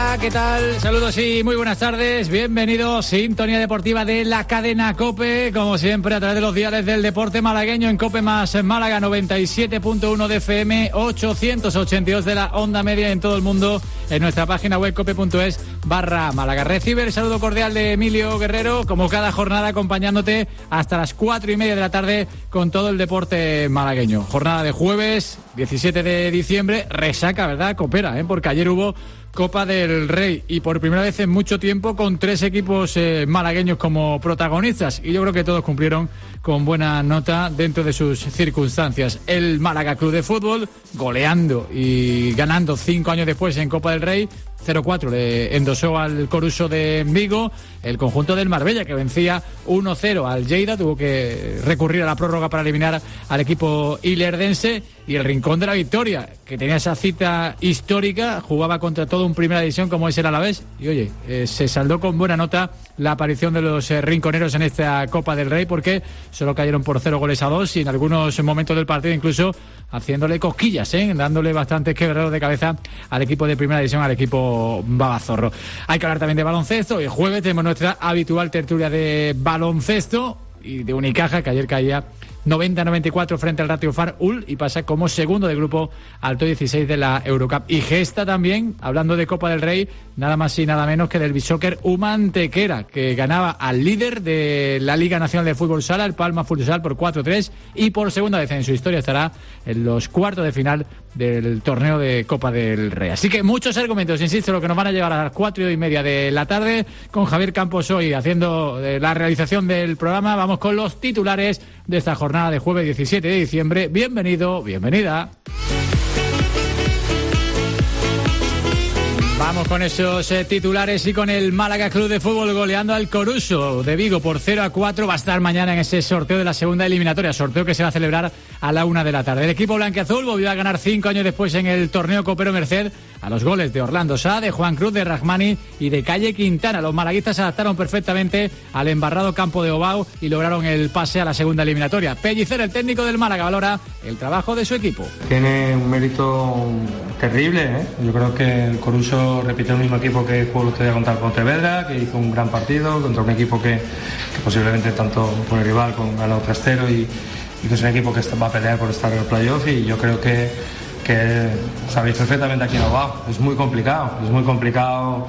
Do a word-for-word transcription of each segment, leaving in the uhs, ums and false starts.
Hola, ¿qué tal? Saludos y muy buenas tardes. Bienvenidos, sintonía deportiva de la cadena COPE, como siempre a través de los diales del deporte malagueño en COPE más Málaga, noventa y siete punto uno de F M, ochocientos ochenta y dos de la onda media en todo el mundo, en nuestra página web cope.es barra Málaga. Recibe el saludo cordial de Emilio Guerrero, como cada jornada acompañándote hasta las cuatro y media de la tarde con todo el deporte malagueño. Jornada de jueves, diecisiete de diciembre, resaca, ¿verdad? Copera, ¿eh? Porque ayer hubo Copa del Rey y por primera vez en mucho tiempo con tres equipos eh, malagueños como protagonistas, y yo creo que todos cumplieron con buena nota dentro de sus circunstancias. El Málaga Club de Fútbol goleando y ganando cinco años después en Copa del Rey, cero cuatro le endosó al Coruso de Vigo. El conjunto del Marbella, que vencía uno cero al Lleida, tuvo que recurrir a la prórroga para eliminar al equipo ilerdense. Y el Rincón de la Victoria, que tenía esa cita histórica, jugaba contra todo un primera división como es el Alavés, y oye, eh, se saldó con buena nota la aparición de los eh, rinconeros en esta Copa del Rey, porque solo cayeron por cero goles a dos y en algunos momentos del partido incluso haciéndole cosquillas, ¿eh? dándole bastantes quebraderos de cabeza al equipo de primera división, al equipo Babazorro. Hay que hablar también de baloncesto. El jueves tenemos nuestra habitual tertulia de baloncesto y de Unicaja, que ayer caía noventa a noventa y cuatro frente al Ratio Farul y pasa como segundo de grupo al top dieciséis de la Eurocup. Y gesta también, hablando de Copa del Rey, nada más y nada menos que del Bishoker Humantequera, que ganaba al líder de la Liga Nacional de Fútbol Sala, el Palma Futsal, por cuatro tres, y por segunda vez en su historia estará en los cuartos de final del torneo de Copa del Rey. Así que muchos argumentos, insisto, lo que nos van a llevar a las cuatro y media de la tarde, con Javier Campos hoy haciendo la realización del programa. Vamos con los titulares de esta jornada de jueves diecisiete de diciembre. Bienvenido, bienvenida. Vamos con esos eh, titulares y con el Málaga Club de Fútbol goleando al Coruso de Vigo por cero a cuatro. Va a estar mañana en ese sorteo de la segunda eliminatoria, sorteo que se va a celebrar a la una de la tarde. El equipo blanquiazul volvió a ganar cinco años después en el torneo copero merced a los goles de Orlando Sá, de Juan Cruz, de Rahmani y de Calle Quintana. Los malaguistas se adaptaron perfectamente al embarrado campo de Obao y lograron el pase a la segunda eliminatoria. Pellicer, el técnico del Málaga, valora el trabajo de su equipo. Tiene un mérito terrible, ¿eh? Yo creo que el Coruso repite el mismo equipo que jugó el otro día contra el Pontevedra, que hizo un gran partido contra un equipo que, que posiblemente tanto con el rival con ganado tres cero y, y que es un equipo que va a pelear por estar en el playoff, y yo creo que que sabéis perfectamente aquí en Obao, es muy complicado, es muy complicado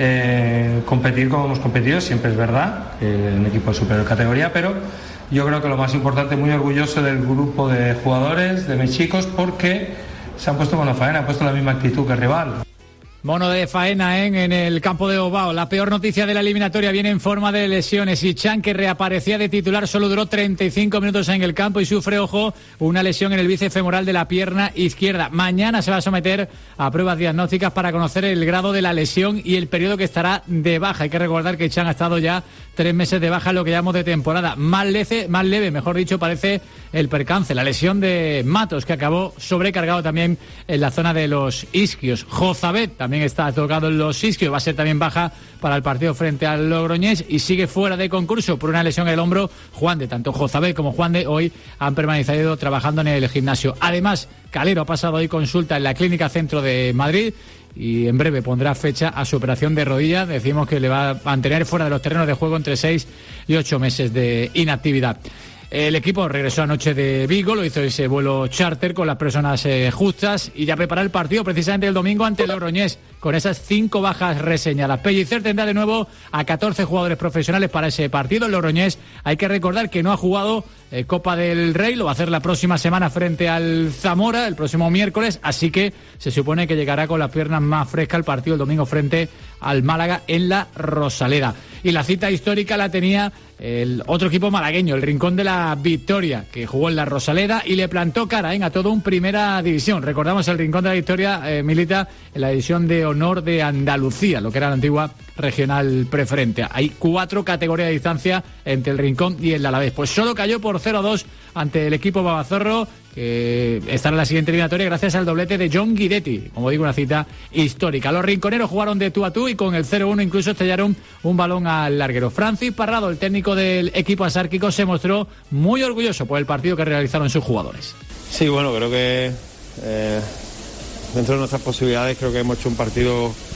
eh, competir como hemos competido, siempre es verdad, eh, en equipo de superior categoría, pero yo creo que lo más importante, muy orgulloso del grupo de jugadores, de mis chicos, porque se han puesto buena faena, han puesto la misma actitud que el rival. Mono de faena ¿eh? en el campo de Obao. La peor noticia de la eliminatoria viene en forma de lesiones. Y Chan, que reaparecía de titular, solo duró treinta y cinco minutos en el campo y sufre, ojo, una lesión en el bíceps femoral de la pierna izquierda. Mañana se va a someter a pruebas diagnósticas para conocer el grado de la lesión y el periodo que estará de baja. Hay que recordar que Chan ha estado ya tres meses de baja en lo que llamamos de temporada. Más leve, más leve, mejor dicho, parece el percance, la lesión de Matos, que acabó sobrecargado también en la zona de los isquios. Jozabet también está tocado en los isquios, va a ser también baja para el partido frente al Logroñés y sigue fuera de concurso por una lesión en el hombro. Juan de, tanto Jozabet como Juan de hoy han permanecido trabajando en el gimnasio. Además, Calero ha pasado hoy consulta en la Clínica Centro de Madrid y en breve pondrá fecha a su operación de rodilla. Decimos que le va a mantener fuera de los terrenos de juego entre seis y ocho meses de inactividad. El equipo regresó anoche de Vigo, lo hizo ese vuelo charter con las personas eh, justas y ya prepara el partido precisamente el domingo ante el Logroñés con esas cinco bajas reseñadas. Pellicer tendrá de nuevo a catorce jugadores profesionales para ese partido. El Logroñés, hay que recordar que no ha jugado eh, Copa del Rey, lo va a hacer la próxima semana frente al Zamora, el próximo miércoles, así que se supone que llegará con las piernas más frescas el partido el domingo frente al Málaga en la Rosaleda. Y la cita histórica la tenía el otro equipo malagueño, el Rincón de la Victoria, que jugó en la Rosaleda y le plantó cara ¿eh? a todo un primera división. Recordamos, el Rincón de la Victoria eh, milita en la división de honor de Andalucía, lo que era la antigua regional preferente. Hay cuatro categorías de distancia entre el Rincón y el Alavés. Pues solo cayó por cero a dos ante el equipo Babazorro, que estará en la siguiente eliminatoria gracias al doblete de John Guidetti. Como digo, una cita histórica. Los rinconeros jugaron de tú a tú y con el cero uno incluso estrellaron un balón al larguero. Francis Parrado, el técnico del equipo asárquico, se mostró muy orgulloso por el partido que realizaron sus jugadores. Sí, bueno, creo que eh, dentro de nuestras posibilidades creo que hemos hecho un partido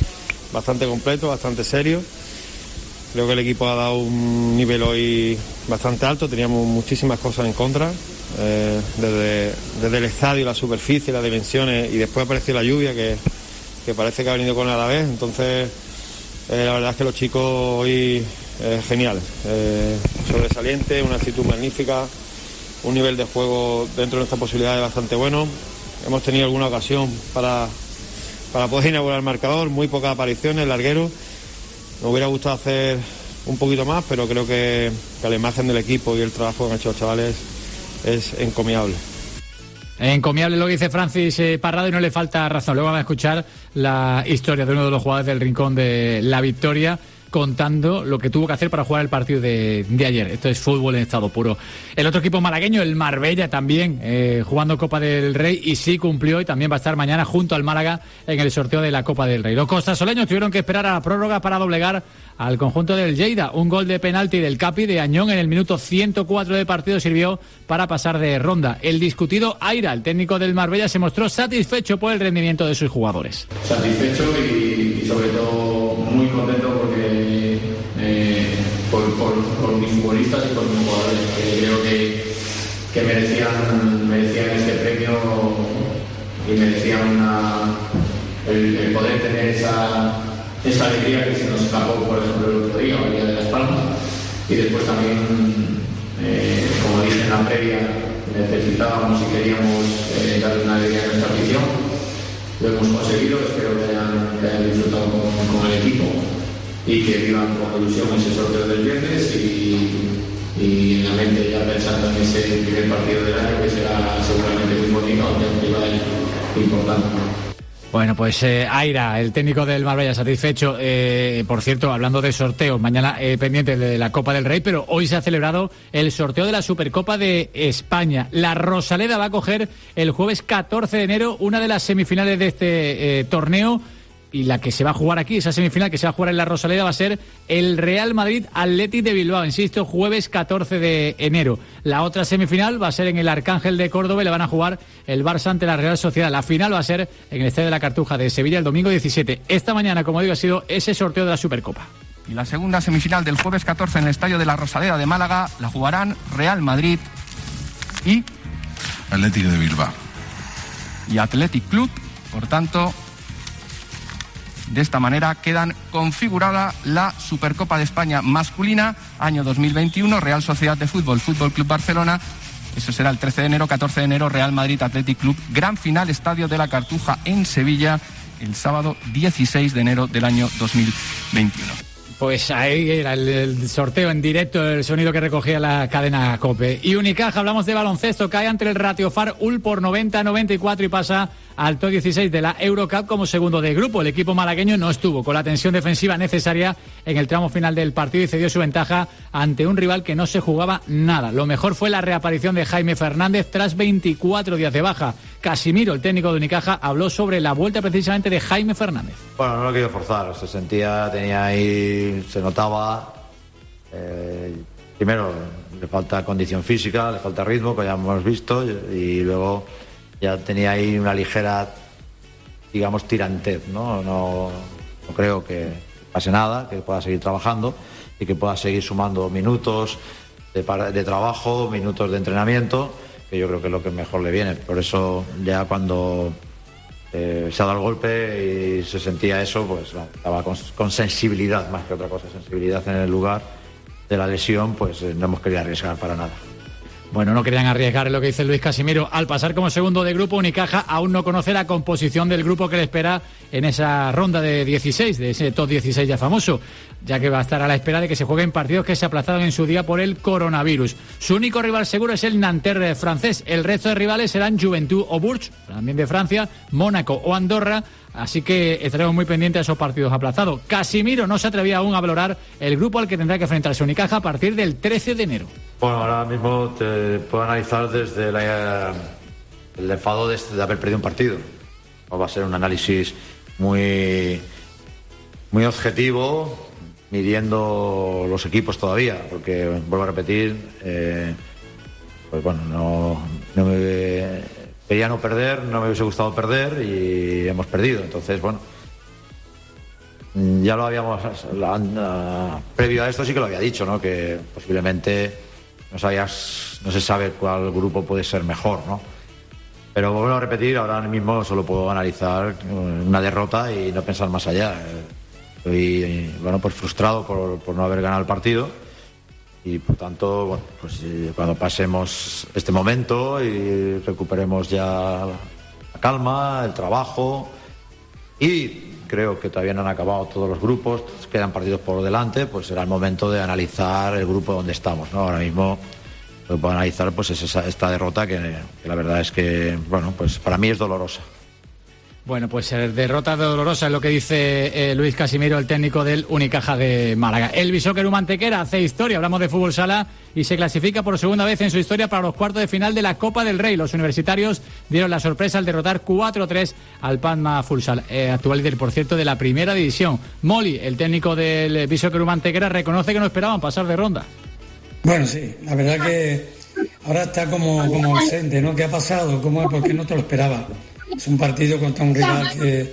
bastante completo, bastante serio. Creo que el equipo ha dado un nivel hoy bastante alto, teníamos muchísimas cosas en contra, eh, desde, desde el estadio, la superficie, las dimensiones, y después apareció la lluvia que, que parece que ha venido con él a la vez. Entonces eh, la verdad es que los chicos hoy eh, geniales, eh, sobresaliente, una actitud magnífica, un nivel de juego dentro de nuestras posibilidades bastante bueno. Hemos tenido alguna ocasión para, para poder inaugurar el marcador, muy pocas apariciones, larguero. Me hubiera gustado hacer un poquito más, pero creo que, que la imagen del equipo y el trabajo que han hecho los chavales es encomiable. Encomiable lo que dice Francis eh, Parrado, y no le falta razón. Luego vamos a escuchar la historia de uno de los jugadores del Rincón de la Victoria, contando lo que tuvo que hacer para jugar el partido de, de ayer. Esto es fútbol en estado puro. El otro equipo malagueño, el Marbella, también eh, jugando Copa del Rey, y sí cumplió, y también va a estar mañana junto al Málaga en el sorteo de la Copa del Rey. Los costasoleños tuvieron que esperar a la prórroga para doblegar al conjunto del Lleida. Un gol de penalti del Capi de Añón en el minuto ciento cuatro de partido sirvió para pasar de ronda. El discutido Aira, el técnico del Marbella, se mostró satisfecho por el rendimiento de sus jugadores. Satisfecho y, y sobre todo muy contento porque eh, por, por, por mis futbolistas y por mis jugadores, que creo que, que merecían, merecían este premio y merecían una, el, el poder tener esa, esa alegría que se nos escapó, por ejemplo, el otro día, el día de Las Palmas. Y después también, eh, como dije en la previa, necesitábamos y queríamos eh, darle una alegría a nuestra afición. Lo hemos conseguido, espero que hayan, que hayan disfrutado con, con el equipo y que vivan con ilusión ese sorteo del viernes, y, y en la mente ya pensando en ese primer partido del año, que será seguramente muy bonito, aunque es un rival importante. Bueno, pues eh, Aira, el técnico del Marbella, satisfecho. Eh, por cierto, hablando de sorteos, mañana eh, pendiente de la Copa del Rey, pero hoy se ha celebrado el sorteo de la Supercopa de España. La Rosaleda va a coger el jueves catorce de enero una de las semifinales de este eh, torneo, y la que se va a jugar aquí, esa semifinal que se va a jugar en la Rosaleda, va a ser el Real Madrid Athletic de Bilbao, insisto, jueves catorce de enero. La otra semifinal va a ser en el Arcángel de Córdoba y le van a jugar el Barça ante la Real Sociedad. La final va a ser en el Estadio de la Cartuja de Sevilla el domingo diecisiete. Esta mañana, como digo, ha sido ese sorteo de la Supercopa. Y la segunda semifinal del jueves catorce en el Estadio de la Rosaleda de Málaga la jugarán Real Madrid y Athletic de Bilbao y Athletic Club. Por tanto, de esta manera quedan configurada la Supercopa de España masculina, año dos mil veintiuno, Real Sociedad de Fútbol, Fútbol Club Barcelona. Eso será el trece de enero, catorce de enero, Real Madrid Athletic Club, gran final, Estadio de la Cartuja en Sevilla, el sábado dieciséis de enero del año dos mil veintiuno. Pues ahí era el, el sorteo en directo, el sonido que recogía la cadena COPE. Y Unicaja, hablamos de baloncesto, cae ante el Ratiofar Ul por noventa a noventa y cuatro y pasa al top dieciséis de la Eurocup como segundo de grupo. El equipo malagueño no estuvo con la tensión defensiva necesaria en el tramo final del partido y cedió su ventaja ante un rival que no se jugaba nada. Lo mejor fue la reaparición de Jaime Fernández tras veinticuatro días de baja. Casimiro, el técnico de Unicaja, habló sobre la vuelta precisamente de Jaime Fernández. Bueno, no lo quiero forzar, se sentía, tenía ahí, se notaba, eh, primero le falta condición física, le falta ritmo, que ya hemos visto, y luego ya tenía ahí una ligera, digamos, tirantez, ¿no? No, no creo que pase nada, que pueda seguir trabajando y que pueda seguir sumando minutos de, de trabajo, minutos de entrenamiento, que yo creo que es lo que mejor le viene. Por eso ya cuando eh, se ha dado el golpe y se sentía eso, pues no, estaba con, con sensibilidad más que otra cosa, sensibilidad en el lugar de la lesión, pues eh, no hemos querido arriesgar para nada. Bueno, no querían arriesgar, es lo que dice Luis Casimiro. Al pasar como segundo de grupo, Unicaja aún no conoce la composición del grupo que le espera en esa ronda de dieciséis, de ese top dieciséis ya famoso, ya que va a estar a la espera de que se jueguen partidos que se aplazaron en su día por el coronavirus. Su único rival seguro es el Nanterre francés. El resto de rivales serán Juventud o Bourges, también de Francia, Mónaco o Andorra. Así que estaremos muy pendientes a esos partidos aplazados. Casimiro no se atrevía aún a valorar el grupo al que tendrá que enfrentarse Unicaja a partir del trece de enero. Bueno, ahora mismo te puedo analizar desde la, el enfado de, de haber perdido un partido. Va a ser un análisis muy, muy objetivo, midiendo los equipos todavía, porque vuelvo a repetir, eh, pues bueno, no, no me... Quería no perder, no me hubiese gustado perder y hemos perdido. Entonces, bueno, Ya lo habíamos, la, la, previo a esto sí que lo había dicho, ¿no? Que posiblemente no sabías, no se sabe cuál grupo puede ser mejor, ¿no? Pero vuelvo a repetir, ahora mismo solo puedo analizar una derrota y no pensar más allá. Estoy, bueno, pues frustrado por, por no haber ganado el partido y por tanto, bueno, pues cuando pasemos este momento y recuperemos ya la calma, el trabajo y creo que todavía no han acabado todos los grupos, quedan partidos por delante, pues será el momento de analizar el grupo donde estamos, ¿no? Ahora mismo lo que puedo analizar pues es esa, esta derrota que, que la verdad es que, bueno, pues para mí es dolorosa. Bueno, pues eh, derrota dolorosa es lo que dice eh, Luis Casimiro, el técnico del Unicaja de Málaga. El Bisóquer Mantequera hace historia, hablamos de fútbol sala y se clasifica por segunda vez en su historia para los cuartos de final de la Copa del Rey. Los universitarios dieron la sorpresa al derrotar cuatro tres al Palma Futsal, eh, actual líder, por cierto, de la primera división. Moli, el técnico del Bisóquer Mantequera, reconoce que no esperaban pasar de ronda. Bueno, sí, la verdad que ahora está como, como ausente, ¿no? ¿Qué ha pasado? ¿Cómo es? Porque no te lo esperaba. Es un partido contra un rival que,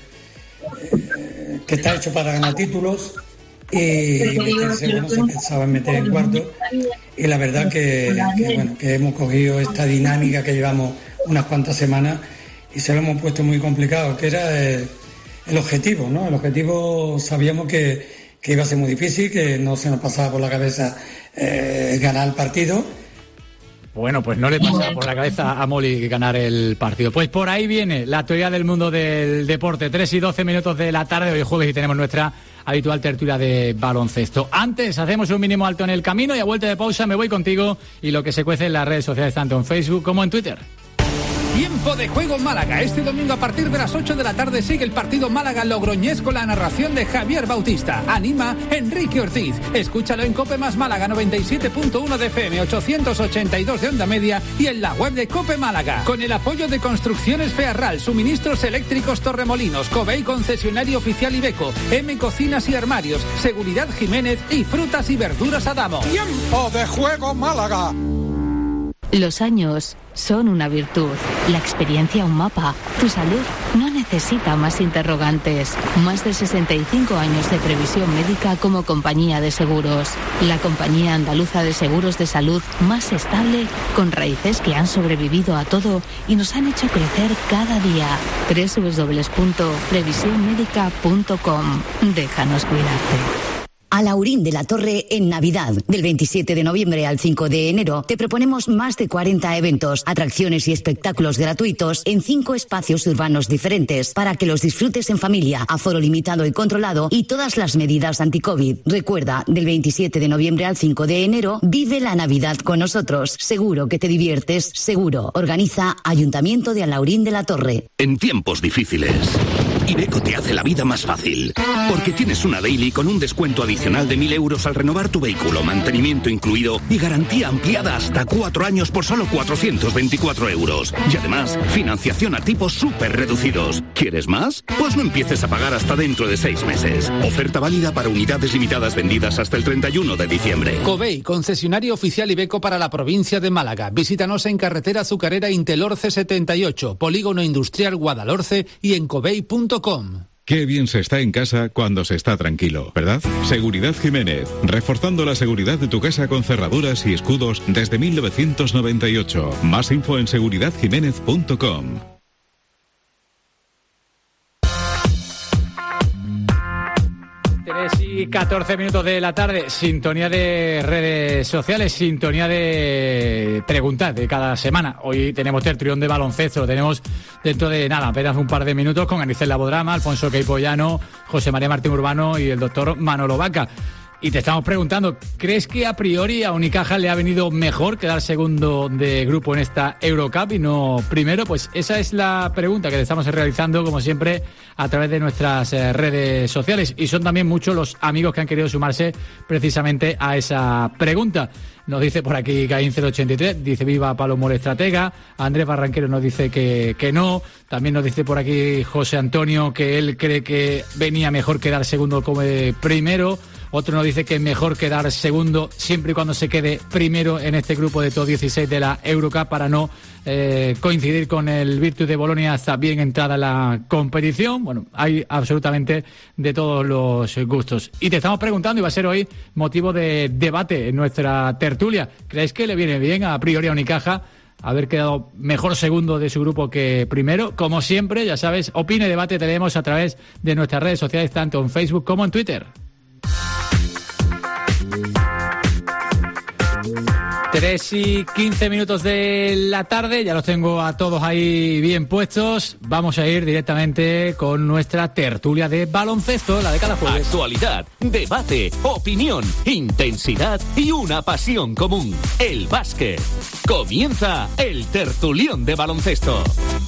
eh, que está hecho para ganar títulos y meterse, bueno, se pensaba en meter en cuarto y la verdad que, que, bueno, que hemos cogido esta dinámica que llevamos unas cuantas semanas y se lo hemos puesto muy complicado, que era el, el objetivo, ¿no? El objetivo sabíamos que, que iba a ser muy difícil, que no se nos pasaba por la cabeza eh, ganar el partido. Bueno, pues no le pasa por la cabeza a Moli ganar el partido. Pues por ahí viene la actualidad del mundo del deporte. tres y doce minutos de la tarde, hoy jueves, y tenemos nuestra habitual tertulia de baloncesto. Antes hacemos un mínimo alto en el camino y a vuelta de pausa me voy contigo y lo que se cuece en las redes sociales, tanto en Facebook como en Twitter. Tiempo de juego Málaga. Este domingo a partir de las ocho de la tarde sigue el partido Málaga-Logroñés con la narración de Javier Bautista. Anima Enrique Ortiz. Escúchalo en Cope Más Málaga noventa y siete punto uno de F M, ochocientos ochenta y dos de onda media y en la web de Cope Málaga. Con el apoyo de Construcciones Fearral, Suministros Eléctricos Torremolinos, Covey Concesionario Oficial Ibeco, M Cocinas y Armarios, Seguridad Jiménez y Frutas y Verduras Adamo. Tiempo de juego Málaga. Los años son una virtud, la experiencia un mapa. Tu salud no necesita más interrogantes. Más de sesenta y cinco años de previsión médica como compañía de seguros. La compañía andaluza de seguros de salud más estable, con raíces que han sobrevivido a todo y nos han hecho crecer cada día. doble u doble u doble u punto previsión médica punto com. Déjanos cuidarte. Alhaurín de la Torre en Navidad. Del veintisiete de noviembre al cinco de enero te proponemos más de cuarenta eventos, atracciones y espectáculos gratuitos en cinco espacios urbanos diferentes para que los disfrutes en familia, aforo limitado y controlado y todas las medidas anti-COVID. Recuerda, del veintisiete de noviembre al cinco de enero, vive la Navidad con nosotros. Seguro que te diviertes, seguro. Organiza Ayuntamiento de Alhaurín de la Torre. En tiempos difíciles, Ibeco te hace la vida más fácil, porque tienes una daily con un descuento adicional de mil euros al renovar tu vehículo, mantenimiento incluido y garantía ampliada hasta cuatro años por solo cuatrocientos veinticuatro euros. Y además, financiación a tipos súper reducidos. ¿Quieres más? Pues no empieces a pagar hasta dentro de seis meses. Oferta válida para unidades limitadas vendidas hasta el treinta y uno de diciembre. Covey, concesionario oficial Ibeco para la provincia de Málaga. Visítanos en carretera Azucarera Intelorce setenta y ocho, Polígono Industrial Guadalhorce y en covey punto com. Qué bien se está en casa cuando se está tranquilo, ¿verdad? Seguridad Jiménez, reforzando la seguridad de tu casa con cerraduras y escudos desde mil novecientos noventa y ocho. Más info en seguridad jiménez punto com. tres y catorce minutos de la tarde, sintonía de redes sociales, sintonía de preguntas de cada semana. Hoy tenemos tertulión de baloncesto, lo tenemos dentro de nada, apenas un par de minutos con Anicel Labodrama, Alfonso Queipollano, José María Martín Urbano y el doctor Manolo Vaca. Y te estamos preguntando, ¿crees que a priori a Unicaja le ha venido mejor quedar segundo de grupo en esta Eurocup y no primero? Pues esa es la pregunta que le estamos realizando, como siempre, a través de nuestras eh, redes sociales. Y son también muchos los amigos que han querido sumarse precisamente a esa pregunta. Nos dice por aquí Caín cero ochenta y tres, dice viva Palomor Estratega. Andrés Barranquero nos dice que, que no. También nos dice por aquí José Antonio que él cree que venía mejor quedar segundo como primero. Otro nos dice que es mejor quedar segundo siempre y cuando se quede primero en este grupo de top dieciséis de la Eurocup para no eh, coincidir con el Virtus de Bolonia hasta bien entrada la competición. Bueno, hay absolutamente de todos los gustos. Y te estamos preguntando, y va a ser hoy motivo de debate en nuestra tertulia, ¿creéis que le viene bien a priori a Unicaja haber quedado mejor segundo de su grupo que primero? Como siempre, ya sabes, opina y debate, te leemos a través de nuestras redes sociales, tanto en Facebook como en Twitter. Tres y quince minutos de la tarde, ya los tengo a todos ahí bien puestos. Vamos a ir directamente con nuestra tertulia de baloncesto, la de cada jueves. Actualidad, debate, opinión, intensidad y una pasión común, el básquet. Comienza el tertulión de baloncesto.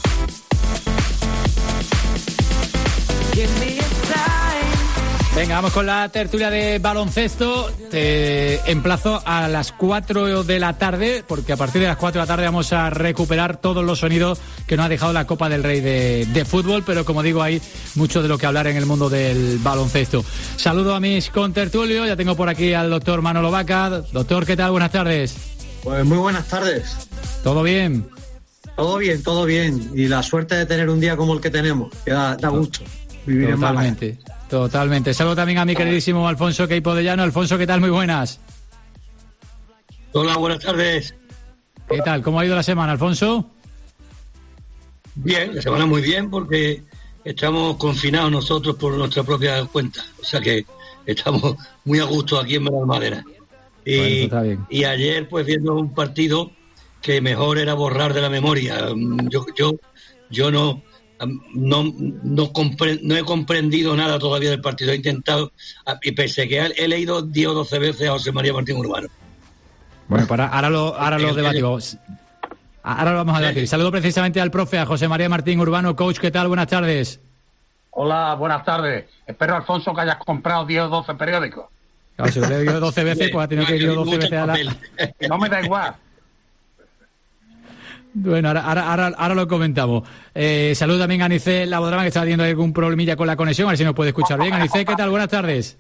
Venga, vamos con la tertulia de baloncesto. Te emplazo a las cuatro de la tarde, porque a partir de las cuatro de la tarde vamos a recuperar todos los sonidos que nos ha dejado la Copa del Rey de, de fútbol, pero como digo, hay mucho de lo que hablar en el mundo del baloncesto. Saludo a mis contertulios, ya tengo por aquí al doctor Manolo Vaca. Doctor, ¿qué tal? Buenas tardes. Pues muy buenas tardes. ¿Todo bien? Todo bien, todo bien. Y la suerte de tener un día como el que tenemos, que da, da gusto vivir Totalmente. en Málaga. Totalmente. Saludo también a mi queridísimo Alfonso Queipo de Llano. Alfonso, ¿qué tal? Muy buenas. Hola, buenas tardes. ¿Qué tal? ¿Cómo ha ido la semana, Alfonso? Bien, la semana muy bien, porque estamos confinados nosotros por nuestra propia cuenta. O sea que estamos muy a gusto aquí en Benalmádena. Y, bueno, y ayer, pues, viendo un partido que mejor era borrar de la memoria. Yo, yo, yo no... No, no, compre, no he comprendido nada todavía del partido. He intentado, y pese a que he, he leído diez o doce veces a José María Martín Urbano. Bueno, para, ahora lo, ahora lo debatimos. Ahora lo vamos a debatir. Saludo precisamente al profe, a José María Martín Urbano. Coach, ¿qué tal? Buenas tardes. Hola, buenas tardes. Espero, Alfonso, que hayas comprado diez o doce periódicos. Claro, si lo he leído doce veces, pues ha tenido que ir doce veces a la... No me da igual. Bueno, ahora, ahora, ahora, ahora lo comentamos. Eh, saludo también a Anice Labodrama, que está teniendo algún problemilla con la conexión, a ver si nos puede escuchar bien. Anice, ¿qué tal? Buenas tardes.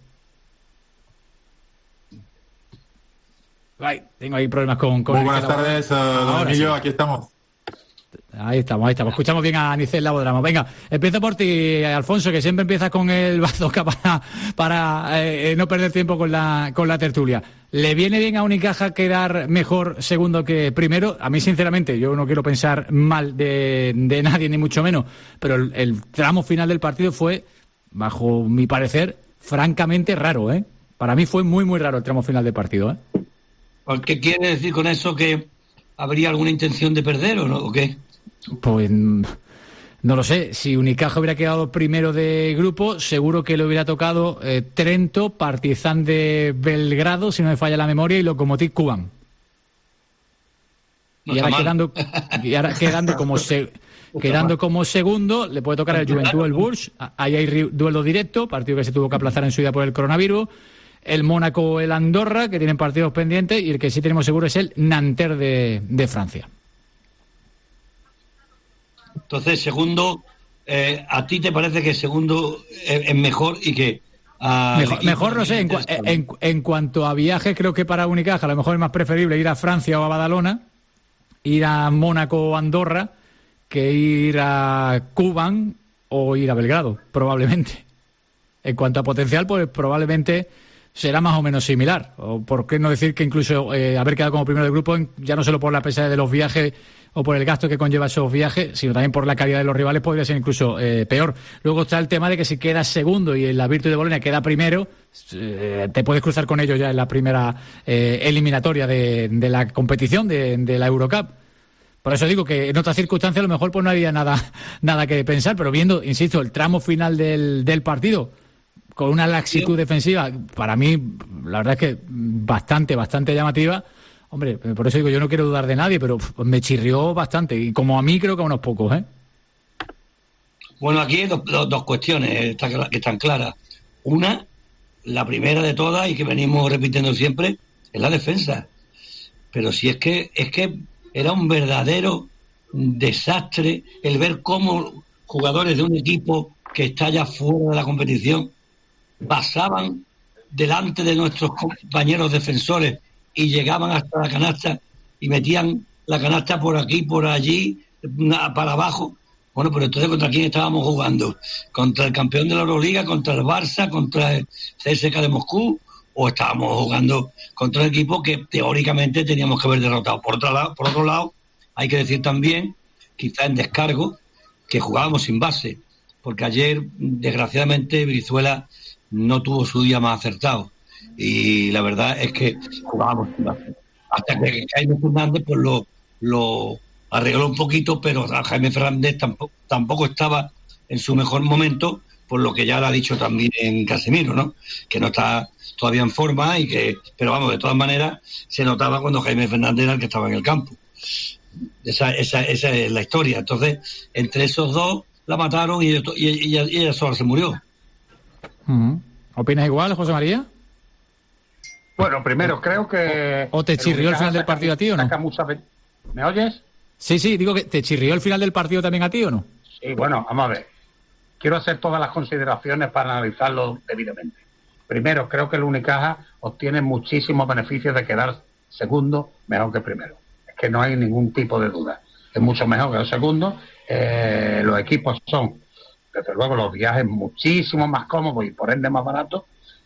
Ay, tengo ahí problemas con... con Muy buenas tardes, uh, don Emilio, sí. Aquí estamos. Ahí estamos, ahí estamos. Escuchamos bien a Anice Labodrama. Venga, empiezo por ti, Alfonso, que siempre empiezas con el bazooka para, para eh, no perder tiempo con la, con la tertulia. ¿Le viene bien a Unicaja quedar mejor segundo que primero? A mí, sinceramente, yo no quiero pensar mal de, de nadie, ni mucho menos, pero el, el tramo final del partido fue, bajo mi parecer, francamente raro, ¿eh? Para mí fue muy, muy raro el tramo final del partido, ¿eh? ¿Qué quiere decir con eso? ¿Que habría alguna intención de perder o no? ¿O qué? Pues no lo sé. Si Unicaja hubiera quedado primero de grupo, seguro que le hubiera tocado eh, Trento, Partizan de Belgrado, si no me falla la memoria, y Lokomotiv Kuban. No y, ahora quedando, y ahora quedando como se, quedando como segundo, le puede tocar el Juventud el Bourges. Ahí hay duelo directo, partido que se tuvo que aplazar en su día por el coronavirus. El Mónaco, el Andorra, que tienen partidos pendientes, y el que sí tenemos seguro es el Nanterre de, de Francia. Entonces, segundo, eh, ¿a ti te parece que segundo es, es mejor y que... Uh, mejor, mejor no sé, en, en, en cuanto a viajes, creo que para Unicaja a lo mejor es más preferible ir a Francia o a Badalona, ir a Mónaco o Andorra, que ir a Kuban o ir a Belgrado, probablemente. En cuanto a potencial, pues probablemente será más o menos similar. O por qué no decir que incluso eh, haber quedado como primero del grupo, ya no solo por la pesadez de los viajes o por el gasto que conlleva esos viajes, sino también por la calidad de los rivales, podría ser incluso eh, peor. Luego está el tema de que si quedas segundo y la Virtus de Bolonia queda primero, eh, te puedes cruzar con ellos ya en la primera eh, eliminatoria de, de la competición, de, de la Eurocup. Por eso digo que en otras circunstancias a lo mejor pues no había nada, nada que pensar, pero viendo, insisto, el tramo final del, del partido, con una laxitud defensiva, para mí, la verdad es que bastante, bastante llamativa. Hombre, por eso digo, yo no quiero dudar de nadie, pero me chirrió bastante. Y como a mí, creo que a unos pocos, ¿eh? Bueno, aquí hay dos, dos, dos cuestiones que están claras. Una, la primera de todas, y que venimos repitiendo siempre, es la defensa. Pero si es que, es que era un verdadero desastre el ver cómo jugadores de un equipo que está ya fuera de la competición pasaban delante de nuestros compañeros defensores y llegaban hasta la canasta y metían la canasta por aquí, por allí, para abajo. Bueno, pero entonces, ¿contra quién estábamos jugando? ¿Contra el campeón de la Euroliga, contra el Barça, contra el C S K A de Moscú? ¿O estábamos jugando contra un equipo que teóricamente teníamos que haber derrotado? Por otro lado, por otro lado hay que decir también, quizá en descargo, que jugábamos sin base, porque ayer, desgraciadamente, Brizuela no tuvo su día más acertado. Y la verdad es que jugábamos sin base. Hasta que Jaime Fernández pues lo... lo arregló un poquito, pero Jaime Fernández tampoco, tampoco estaba en su mejor momento, por lo que ya lo ha dicho también Casemiro, ¿no? Que no está todavía en forma, y que, pero vamos, de todas maneras, se notaba cuando Jaime Fernández era el que estaba en el campo. Esa, esa, esa es la historia. Entonces, entre esos dos la mataron y, y, y, y ella sola se murió. Uh-huh. ¿Opinas igual, José María? Bueno, primero, creo que... ¿O te chirrió el final del partido a ti o no? ¿Me oyes? Sí, sí, digo que ¿te chirrió el final del partido también a ti o no? Sí, bueno, vamos a ver. Quiero hacer todas las consideraciones para analizarlo debidamente. Primero, creo que el Unicaja obtiene muchísimos beneficios de quedar segundo mejor que primero. Es que no hay ningún tipo de duda. Es mucho mejor que el segundo. Eh, los equipos son, desde luego, los viajes muchísimo más cómodos y por ende más baratos,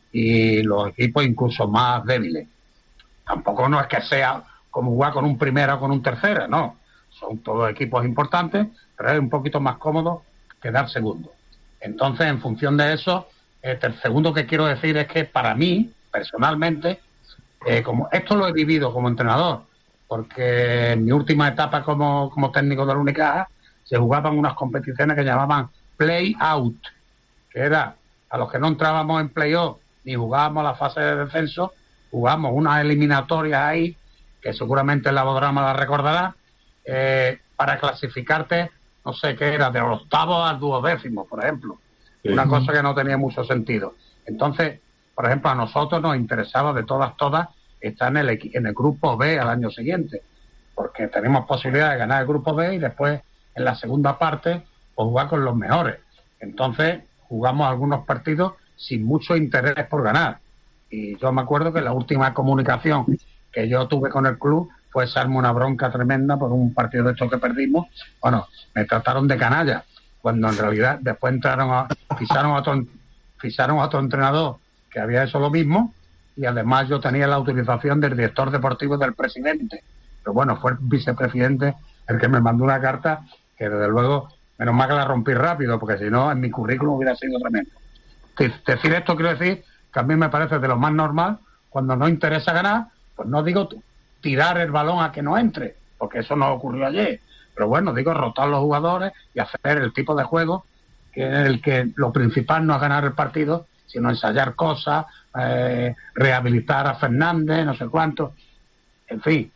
y los equipos incluso más débiles. Tampoco no es que sea como jugar con un primera o con un tercera, no. Son todos equipos importantes, pero es un poquito más cómodo quedar segundo. Entonces, en función de eso, eh, el segundo que quiero decir es que para mí, personalmente, eh, como esto lo he vivido como entrenador, porque en mi última etapa como, como técnico del Unicaja se jugaban unas competiciones que llamaban play-out, que era a los que no entrábamos en play-off ni jugábamos la fase de descenso, jugábamos unas eliminatorias ahí, que seguramente el Labodrama la recordará, eh, para clasificarte, no sé qué era, de octavo al duodécimo, por ejemplo. Sí. Una cosa que no tenía mucho sentido. Entonces, por ejemplo, a nosotros nos interesaba de todas, todas, estar en el, en el grupo B al año siguiente, porque tenemos posibilidad de ganar el grupo B y después, en la segunda parte, pues jugar con los mejores. Entonces, jugamos algunos partidos sin mucho interés por ganar. Y yo me acuerdo que la última comunicación que yo tuve con el club fue echarme una bronca tremenda por un partido de estos que perdimos. Bueno, me trataron de canalla, cuando en realidad después entraron a, ficharon a otro, ficharon a otro entrenador que había hecho lo mismo, y además yo tenía la autorización del director deportivo y del presidente. Pero bueno, fue el vicepresidente el que me mandó una carta que desde luego, menos mal que la rompí rápido, porque si no, en mi currículum hubiera sido tremendo. Decir esto quiero decir que a mí me parece de lo más normal, cuando no interesa ganar, pues no digo tirar el balón a que no entre, porque eso no ocurrió ayer, pero bueno, digo rotar los jugadores y hacer el tipo de juego que en el que lo principal no es ganar el partido, sino ensayar cosas, eh, rehabilitar a Fernández, no sé cuánto, en fin,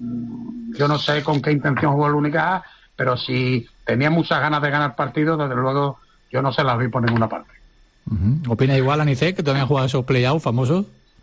yo no sé con qué intención jugó el Unicaja, pero si tenía muchas ganas de ganar partidos, desde luego yo no se las vi por ninguna parte. Uh-huh. ¿Opina igual, Anicet, que también ha jugado esos play-out famosos?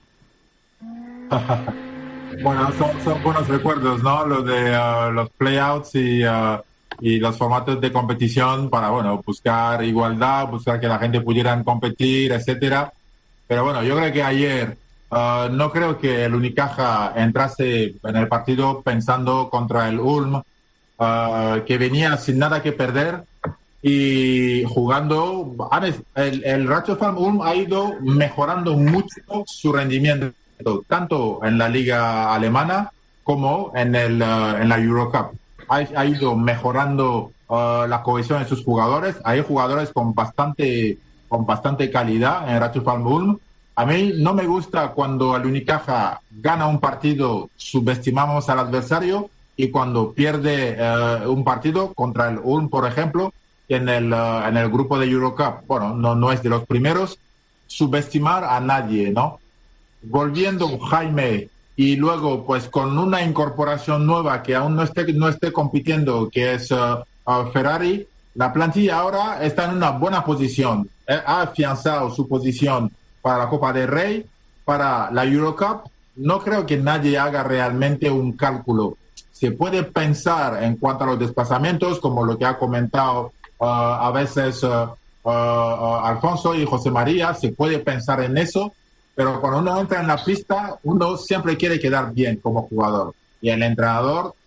Bueno, son, son buenos recuerdos, ¿no? Los de uh, los playouts y, uh, y los formatos de competición para, bueno, buscar igualdad, buscar que la gente pudiera competir, etcétera. Pero bueno, yo creo que ayer uh, no creo que el Unicaja entrase en el partido pensando contra el Ulm, uh, que venía sin nada que perder y jugando. El, el Ratiofarm Ulm ha ido mejorando mucho su rendimiento, tanto en la liga alemana como en el uh, en la Eurocup. Ha, ha ido mejorando uh, la cohesión de sus jugadores. Hay jugadores con bastante con bastante calidad en Ratiofarm Ulm. A mí no me gusta cuando el Unicaja gana un partido, subestimamos al adversario, y cuando pierde uh, un partido contra el Ulm, por ejemplo, en el uh, en el grupo de Eurocup, bueno, no no es de los primeros, subestimar a nadie, ¿no? Volviendo Jaime y luego pues con una incorporación nueva que aún no esté no esté compitiendo, que es uh, uh, Ferrari, la plantilla ahora está en una buena posición, eh, ha afianzado su posición para la Copa del Rey, para la Eurocup. No creo que nadie haga realmente un cálculo. Se puede pensar en cuanto a los desplazamientos, como lo que ha comentado uh, a veces uh, uh, uh, Alfonso y José María, se puede pensar en eso. Pero cuando uno entra en la pista, uno siempre quiere quedar bien como jugador. Y el entrenador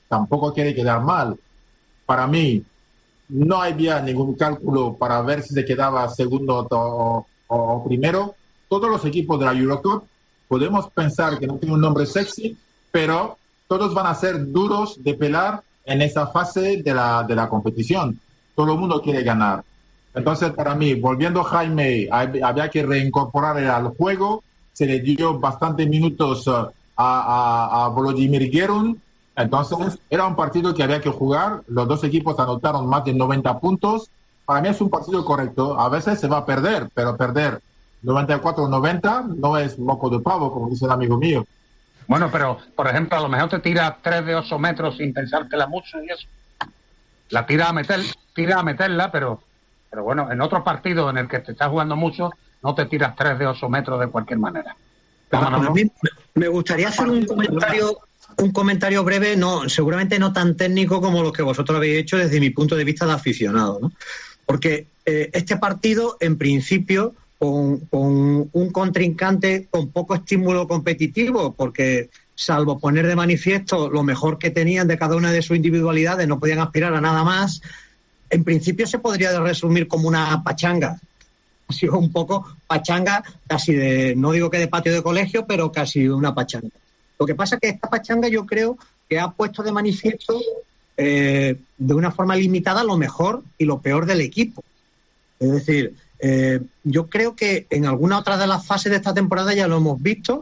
tampoco quiere quedar mal. Para mí, no había ningún cálculo para ver si se quedaba segundo o, o primero. Todos los equipos de la Eurocup podemos pensar que no tiene un nombre sexy, pero todos van a ser duros de pelar en esa fase de la, de la competición. Todo el mundo quiere ganar. Entonces, para mí, volviendo Jaime, había que reincorporar al juego. Se le dio bastantes minutos a, a, a Volodymyr Gerun. Entonces, era un partido que había que jugar. Los dos equipos anotaron más de noventa puntos. Para mí es un partido correcto. A veces se va a perder, pero perder noventa y cuatro noventa no es moco de pavo, como dice el amigo mío. Bueno, pero, por ejemplo, a lo mejor te tira tres de ocho metros sin pensártela mucho y eso. La tira a meter, tira a meterla, pero, pero bueno, en otro partido en el que te estás jugando mucho, no te tiras tres de ocho metros de cualquier manera. Pero no, no, no. A mí me gustaría hacer un comentario, un comentario breve, no, seguramente no tan técnico como los que vosotros habéis hecho desde mi punto de vista de aficionado, ¿no? Porque eh, este partido, en principio, con, con un contrincante con poco estímulo competitivo, porque salvo poner de manifiesto lo mejor que tenían de cada una de sus individualidades, no podían aspirar a nada más, en principio se podría resumir como una pachanga. Ha sido un poco pachanga, casi de, no digo que de patio de colegio, pero casi una pachanga. Lo que pasa es que esta pachanga yo creo que ha puesto de manifiesto eh, de una forma limitada lo mejor y lo peor del equipo. Es decir, eh, yo creo que en alguna otra de las fases de esta temporada ya lo hemos visto,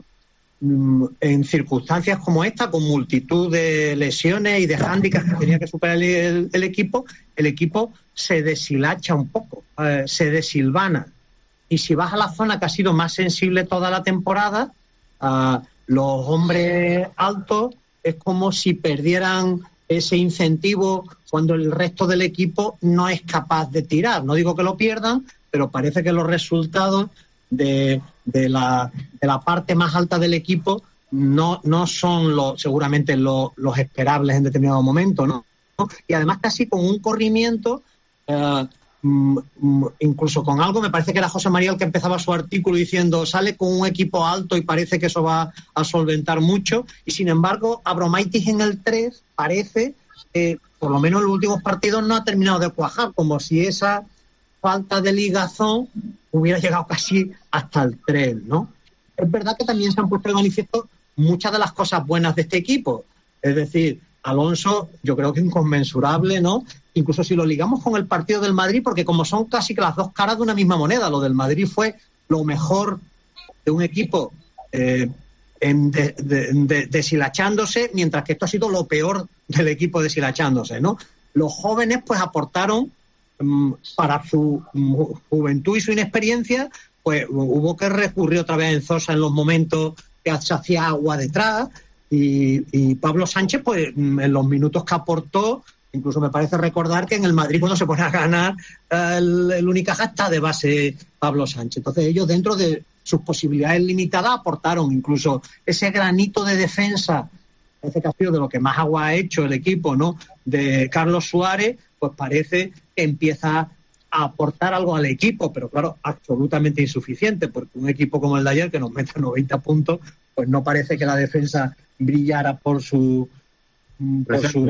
en circunstancias como esta, con multitud de lesiones y de hándicaps que tenía que superar el, el, el equipo, el equipo se deshilacha un poco, eh, se desilvana. Y si vas a la zona que ha sido más sensible toda la temporada, uh, los hombres altos es como si perdieran ese incentivo cuando el resto del equipo no es capaz de tirar. No digo que lo pierdan, pero parece que los resultados de, de, la, de la parte más alta del equipo no, no son lo, seguramente lo, los esperables en determinado momento, ¿no? Y además casi con un corrimiento, eh, incluso con algo, me parece que era José María el que empezaba su artículo diciendo sale con un equipo alto y parece que eso va a solventar mucho, y sin embargo Abromaitis en el tres parece que por lo menos en los últimos partidos no ha terminado de cuajar, como si esa falta de ligazón hubiera llegado casi hasta el tres, ¿no? Es verdad que también se han puesto de manifiesto muchas de las cosas buenas de este equipo, es decir, Alonso yo creo que inconmensurable, ¿no? Incluso si lo ligamos con el partido del Madrid, porque como son casi que las dos caras de una misma moneda, lo del Madrid fue lo mejor de un equipo eh, en de, de, de, deshilachándose, mientras que esto ha sido lo peor del equipo deshilachándose, ¿no? Los jóvenes pues aportaron um, para su um, juventud y su inexperiencia, pues hubo que recurrir otra vez a Enzosa en los momentos que se hacía agua detrás, y, y Pablo Sánchez pues en los minutos que aportó, incluso me parece recordar que en el Madrid cuando se pone a ganar el, el Unicaja está de base Pablo Sánchez. Entonces ellos dentro de sus posibilidades limitadas aportaron incluso ese granito de defensa, parece que ha sido de lo que más agua ha hecho el equipo, ¿no? De Carlos Suárez, pues parece que empieza a aportar algo al equipo, pero claro, absolutamente insuficiente, porque un equipo como el de ayer que nos mete noventa puntos, pues no parece que la defensa brillara por su por su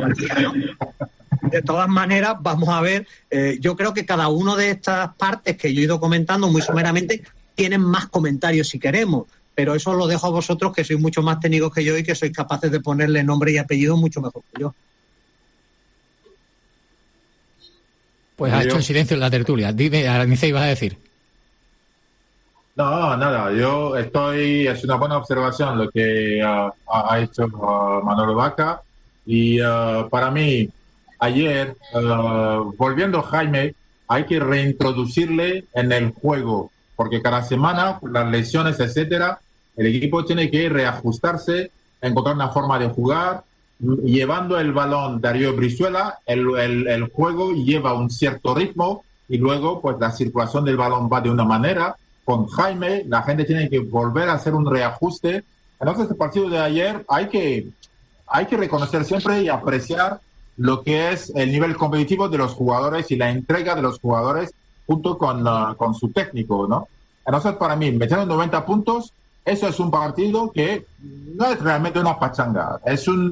De todas maneras, vamos a ver, eh, yo creo que cada una de estas partes que yo he ido comentando muy someramente tienen más comentarios si queremos, pero eso lo dejo a vosotros, que sois mucho más técnicos que yo y que sois capaces de ponerle nombre y apellido mucho mejor que yo. Pues ha hecho en silencio en la tertulia. Dime, Aranice, ibas a decir. No, nada, yo estoy, es una buena observación lo que uh, ha hecho uh, Manolo Vaca, y uh, para mí ayer, uh, volviendo Jaime, hay que reintroducirle en el juego, porque cada semana, por las lesiones, etcétera, el equipo tiene que reajustarse, encontrar una forma de jugar, llevando el balón Darío Brizuela, el, el, el juego lleva un cierto ritmo, y luego pues la circulación del balón va de una manera. Con Jaime, la gente tiene que volver a hacer un reajuste. Entonces, el partido de ayer hay que, hay que reconocer siempre y apreciar lo que es el nivel competitivo de los jugadores y la entrega de los jugadores junto con, uh, con su técnico, ¿no? Entonces, para mí, metiendo noventa puntos, eso es un partido que no es realmente una pachanga. Es un,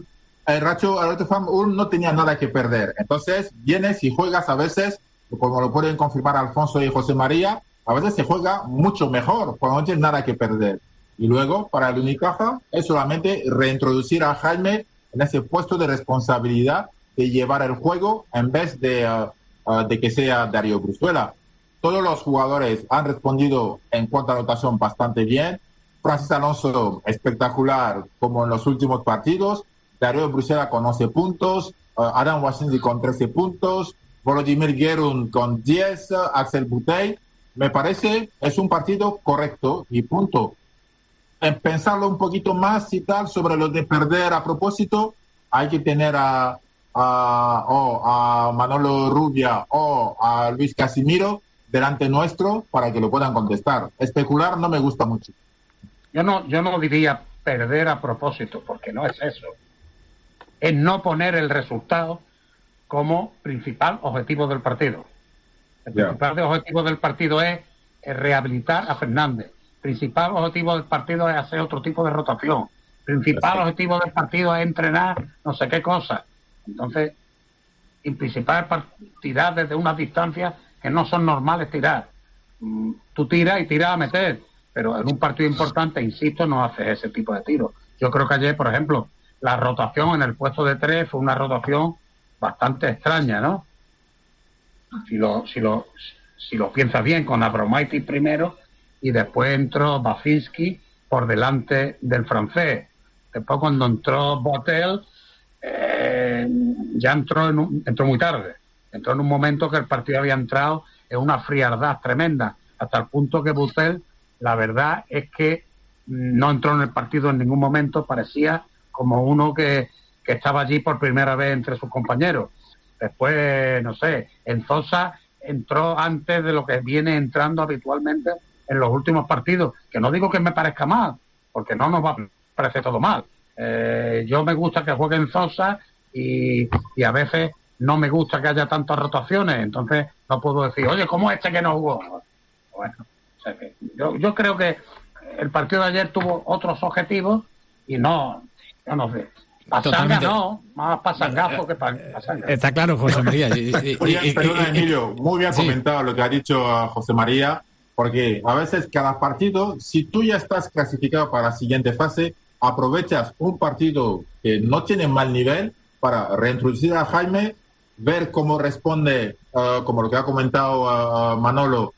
el Rayo Vallecano no tenía nada que perder. Entonces, vienes y juegas a veces, como lo pueden confirmar Alfonso y José María, a veces se juega mucho mejor cuando no tienes nada que perder. Y luego, para el Unicaja, es solamente reintroducir a Jaime en ese puesto de responsabilidad de llevar el juego en vez de, uh, uh, de que sea Darío Bruzuela. Todos los jugadores han respondido en cuanto a anotación bastante bien. Francis Alonso, espectacular, como en los últimos partidos. Darío Bruzuela con once puntos. Uh, Adam Wasinski con trece puntos. Volodymyr Gerun con diez. Uh, Axel Butey. Me parece, es un partido correcto y punto. En pensarlo un poquito más y tal sobre lo de perder a propósito, hay que tener a, a, oh, a Manolo Rubia o a Luis Casimiro delante nuestro para que lo puedan contestar. Especular no me gusta mucho. Yo no, yo no diría perder a propósito, porque no es eso. Es no poner el resultado como principal objetivo del partido. El yeah. principal objetivo del partido es, es rehabilitar a Fernández. Principal objetivo del partido es hacer otro tipo de rotación. Principal sí. objetivo del partido es entrenar no sé qué cosa. Entonces, en principal es tirar desde unas distancias que no son normales tirar. Tú tiras y tiras a meter, pero en un partido importante, insisto, no haces ese tipo de tiros. Yo creo que ayer, por ejemplo, la rotación en el puesto de tres fue una rotación bastante extraña, ¿no? Si lo, si lo, si lo piensas bien, con Abromaitis primero, y después entró Basinski por delante del francés. Después, cuando entró Botel, eh, ya entró, en un, entró muy tarde. Entró en un momento que el partido había entrado en una frialdad tremenda, hasta el punto que Botel, la verdad es que no entró en el partido en ningún momento, parecía como uno que, que estaba allí por primera vez entre sus compañeros. Después, no sé, Enzosa entró antes de lo que viene entrando habitualmente en los últimos partidos, que no digo que me parezca mal, porque no nos va a parecer todo mal. Eh, yo me gusta que juegue Enzosa y, y a veces no me gusta que haya tantas rotaciones, entonces no puedo decir, oye, ¿cómo este que no jugó? Bueno, o sea que yo, yo creo que el partido de ayer tuvo otros objetivos y no, yo no sé. Pasanga no, más pasangazo que pasanga. Está claro, José María. Y, y, Oye, y, perdona, y, Emilio, muy bien sí. comentado lo que ha dicho José María, porque a veces cada partido, si tú ya estás clasificado para la siguiente fase, aprovechas un partido que no tiene mal nivel para reintroducir a Jaime, ver cómo responde, uh, como lo que ha comentado uh, Manolo,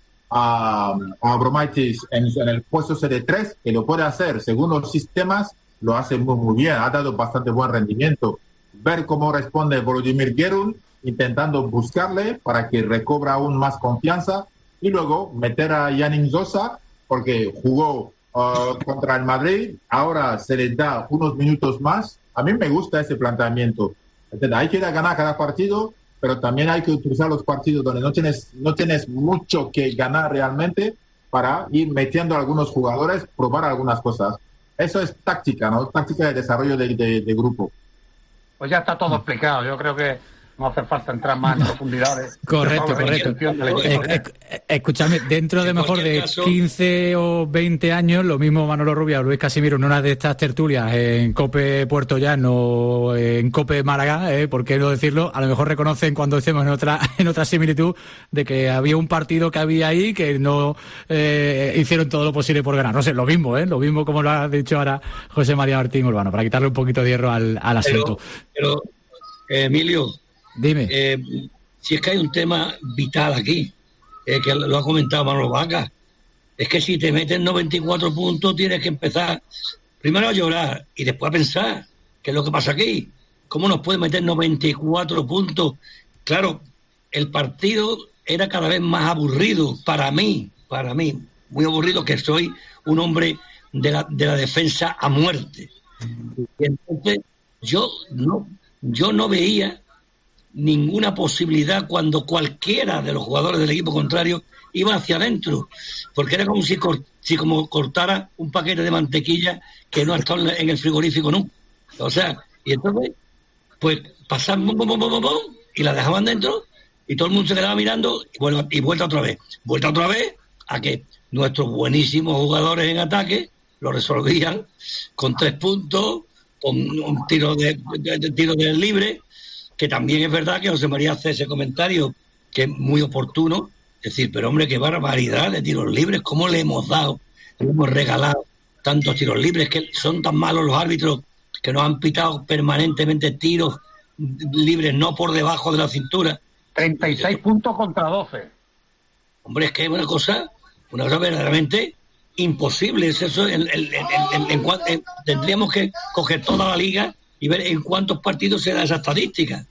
a, a Abromaitis en, en el puesto C D tres, que lo puede hacer según los sistemas, lo hace muy, muy bien, ha dado bastante buen rendimiento. Ver cómo responde Volodymyr Gerun, intentando buscarle para que recobra aún más confianza, y luego meter a Yannick Zosa, porque jugó uh, contra el Madrid, ahora se le da unos minutos más. A mí me gusta ese planteamiento. Entonces, hay que ir a ganar cada partido, pero también hay que utilizar los partidos donde no tienes, no tienes mucho que ganar realmente para ir metiendo a algunos jugadores, probar algunas cosas. Eso es táctica, ¿no? Táctica de desarrollo de, de, de grupo. Pues ya está todo explicado. Yo creo que no hace falta entrar más en profundidades. Correcto, correcto. Eh, eh, escúchame, dentro de mejor de quince o veinte años, lo mismo Manolo Rubia o Luis Casimiro en una de estas tertulias en COPE Puerto Llano, en COPE Málaga, eh, ¿por qué no decirlo? A lo mejor reconocen cuando estemos en otra en otra similitud de que había un partido que había ahí que no eh, hicieron todo lo posible por ganar. No sé, lo mismo, ¿eh? Lo mismo como lo ha dicho ahora José María Martín Urbano, para quitarle un poquito de hierro al, al asunto. Pero, pero Emilio... Dime. Eh, si es que hay un tema vital aquí, eh, que lo ha comentado Manolo Vaca, es que si te meten noventa y cuatro puntos tienes que empezar primero a llorar y después a pensar qué es lo que pasa aquí. ¿Cómo nos puede meter noventa y cuatro puntos? Claro, el partido era cada vez más aburrido para mí, para mí, muy aburrido, que soy un hombre de la, de la defensa a muerte. Y entonces yo no, yo no veía ninguna posibilidad cuando cualquiera de los jugadores del equipo contrario iba hacia adentro, porque era como si, si como cortara un paquete de mantequilla que no ha estado en el frigorífico nunca. O sea, y entonces, pues pasaban bom, bom, bom, bom, bom, y la dejaban dentro y todo el mundo se quedaba mirando y vuelta, y vuelta otra vez. Vuelta otra vez a que nuestros buenísimos jugadores en ataque lo resolvían con tres puntos, con un tiro de, de, de tiro de libre, que también es verdad que José María hace ese comentario que es muy oportuno, es decir, pero hombre, qué barbaridad de tiros libres, cómo le hemos dado, le hemos regalado tantos tiros libres, que son tan malos los árbitros que nos han pitado permanentemente tiros libres no por debajo de la cintura. treinta y seis puntos contra doce. Hombre, es que es una cosa, una cosa verdaderamente imposible. Es eso, en, en, en, en, en, tendríamos que coger toda la liga y ver en cuántos partidos se da esa estadística.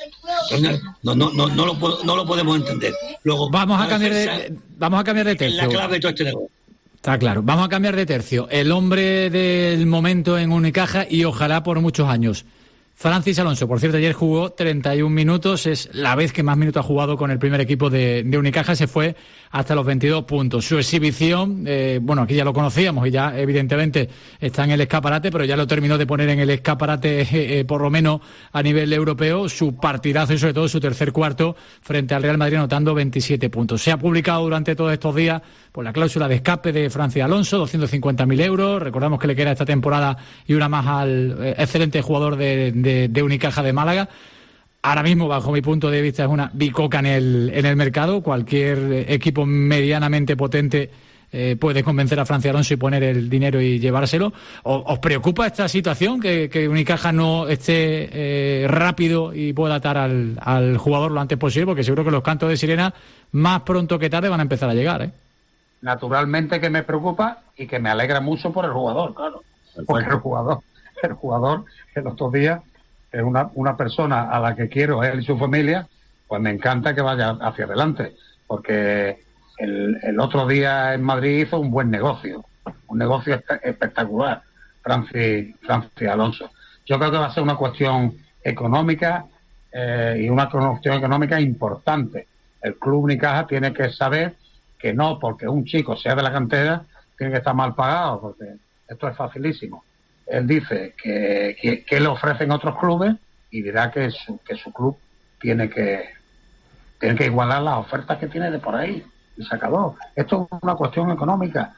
No, no, no, no, lo, puedo, no lo podemos entender. Luego vamos a cambiar de, vamos a cambiar de tercio. La clave de todo este negocio. Está claro. Vamos a cambiar de tercio. El hombre del momento en Unicaja y ojalá por muchos años. Francis Alonso, por cierto, ayer jugó treinta y un minutos, es la vez que más minutos ha jugado con el primer equipo de, de Unicaja, se fue hasta los veintidós puntos. Su exhibición, eh, bueno, aquí ya lo conocíamos y ya evidentemente está en el escaparate, pero ya lo terminó de poner en el escaparate eh, eh, por lo menos a nivel europeo, su partidazo y sobre todo su tercer cuarto frente al Real Madrid anotando veintisiete puntos. Se ha publicado durante todos estos días por la cláusula de escape de Francis Alonso, doscientos cincuenta mil euros, recordamos que le queda esta temporada y una más al eh, excelente jugador de, de, de Unicaja de Málaga. Ahora mismo, bajo mi punto de vista, es una bicoca en el, en el mercado. Cualquier equipo medianamente potente eh, puede convencer a Francis Alonso y poner el dinero y llevárselo. ¿O, ¿Os preocupa esta situación, que, que Unicaja no esté eh, rápido y pueda atar al, al jugador lo antes posible? Porque seguro que los cantos de sirena, más pronto que tarde, van a empezar a llegar, ¿eh? Naturalmente que me preocupa y que me alegra mucho por el jugador, claro. Porque el jugador, el jugador, el otro día, es una, una persona a la que quiero, él y su familia, pues me encanta que vaya hacia adelante, porque el, el otro día en Madrid hizo un buen negocio, un negocio espectacular, Francis, Francis Alonso. Yo creo que va a ser una cuestión económica eh, y una cuestión económica importante. El club Unicaja tiene que saber que no porque un chico sea de la cantera tiene que estar mal pagado, porque esto es facilísimo. Él dice que, que, que le ofrecen otros clubes y dirá que su, que su club tiene que tiene que igualar las ofertas que tiene de por ahí, y se acabó. Esto es una cuestión económica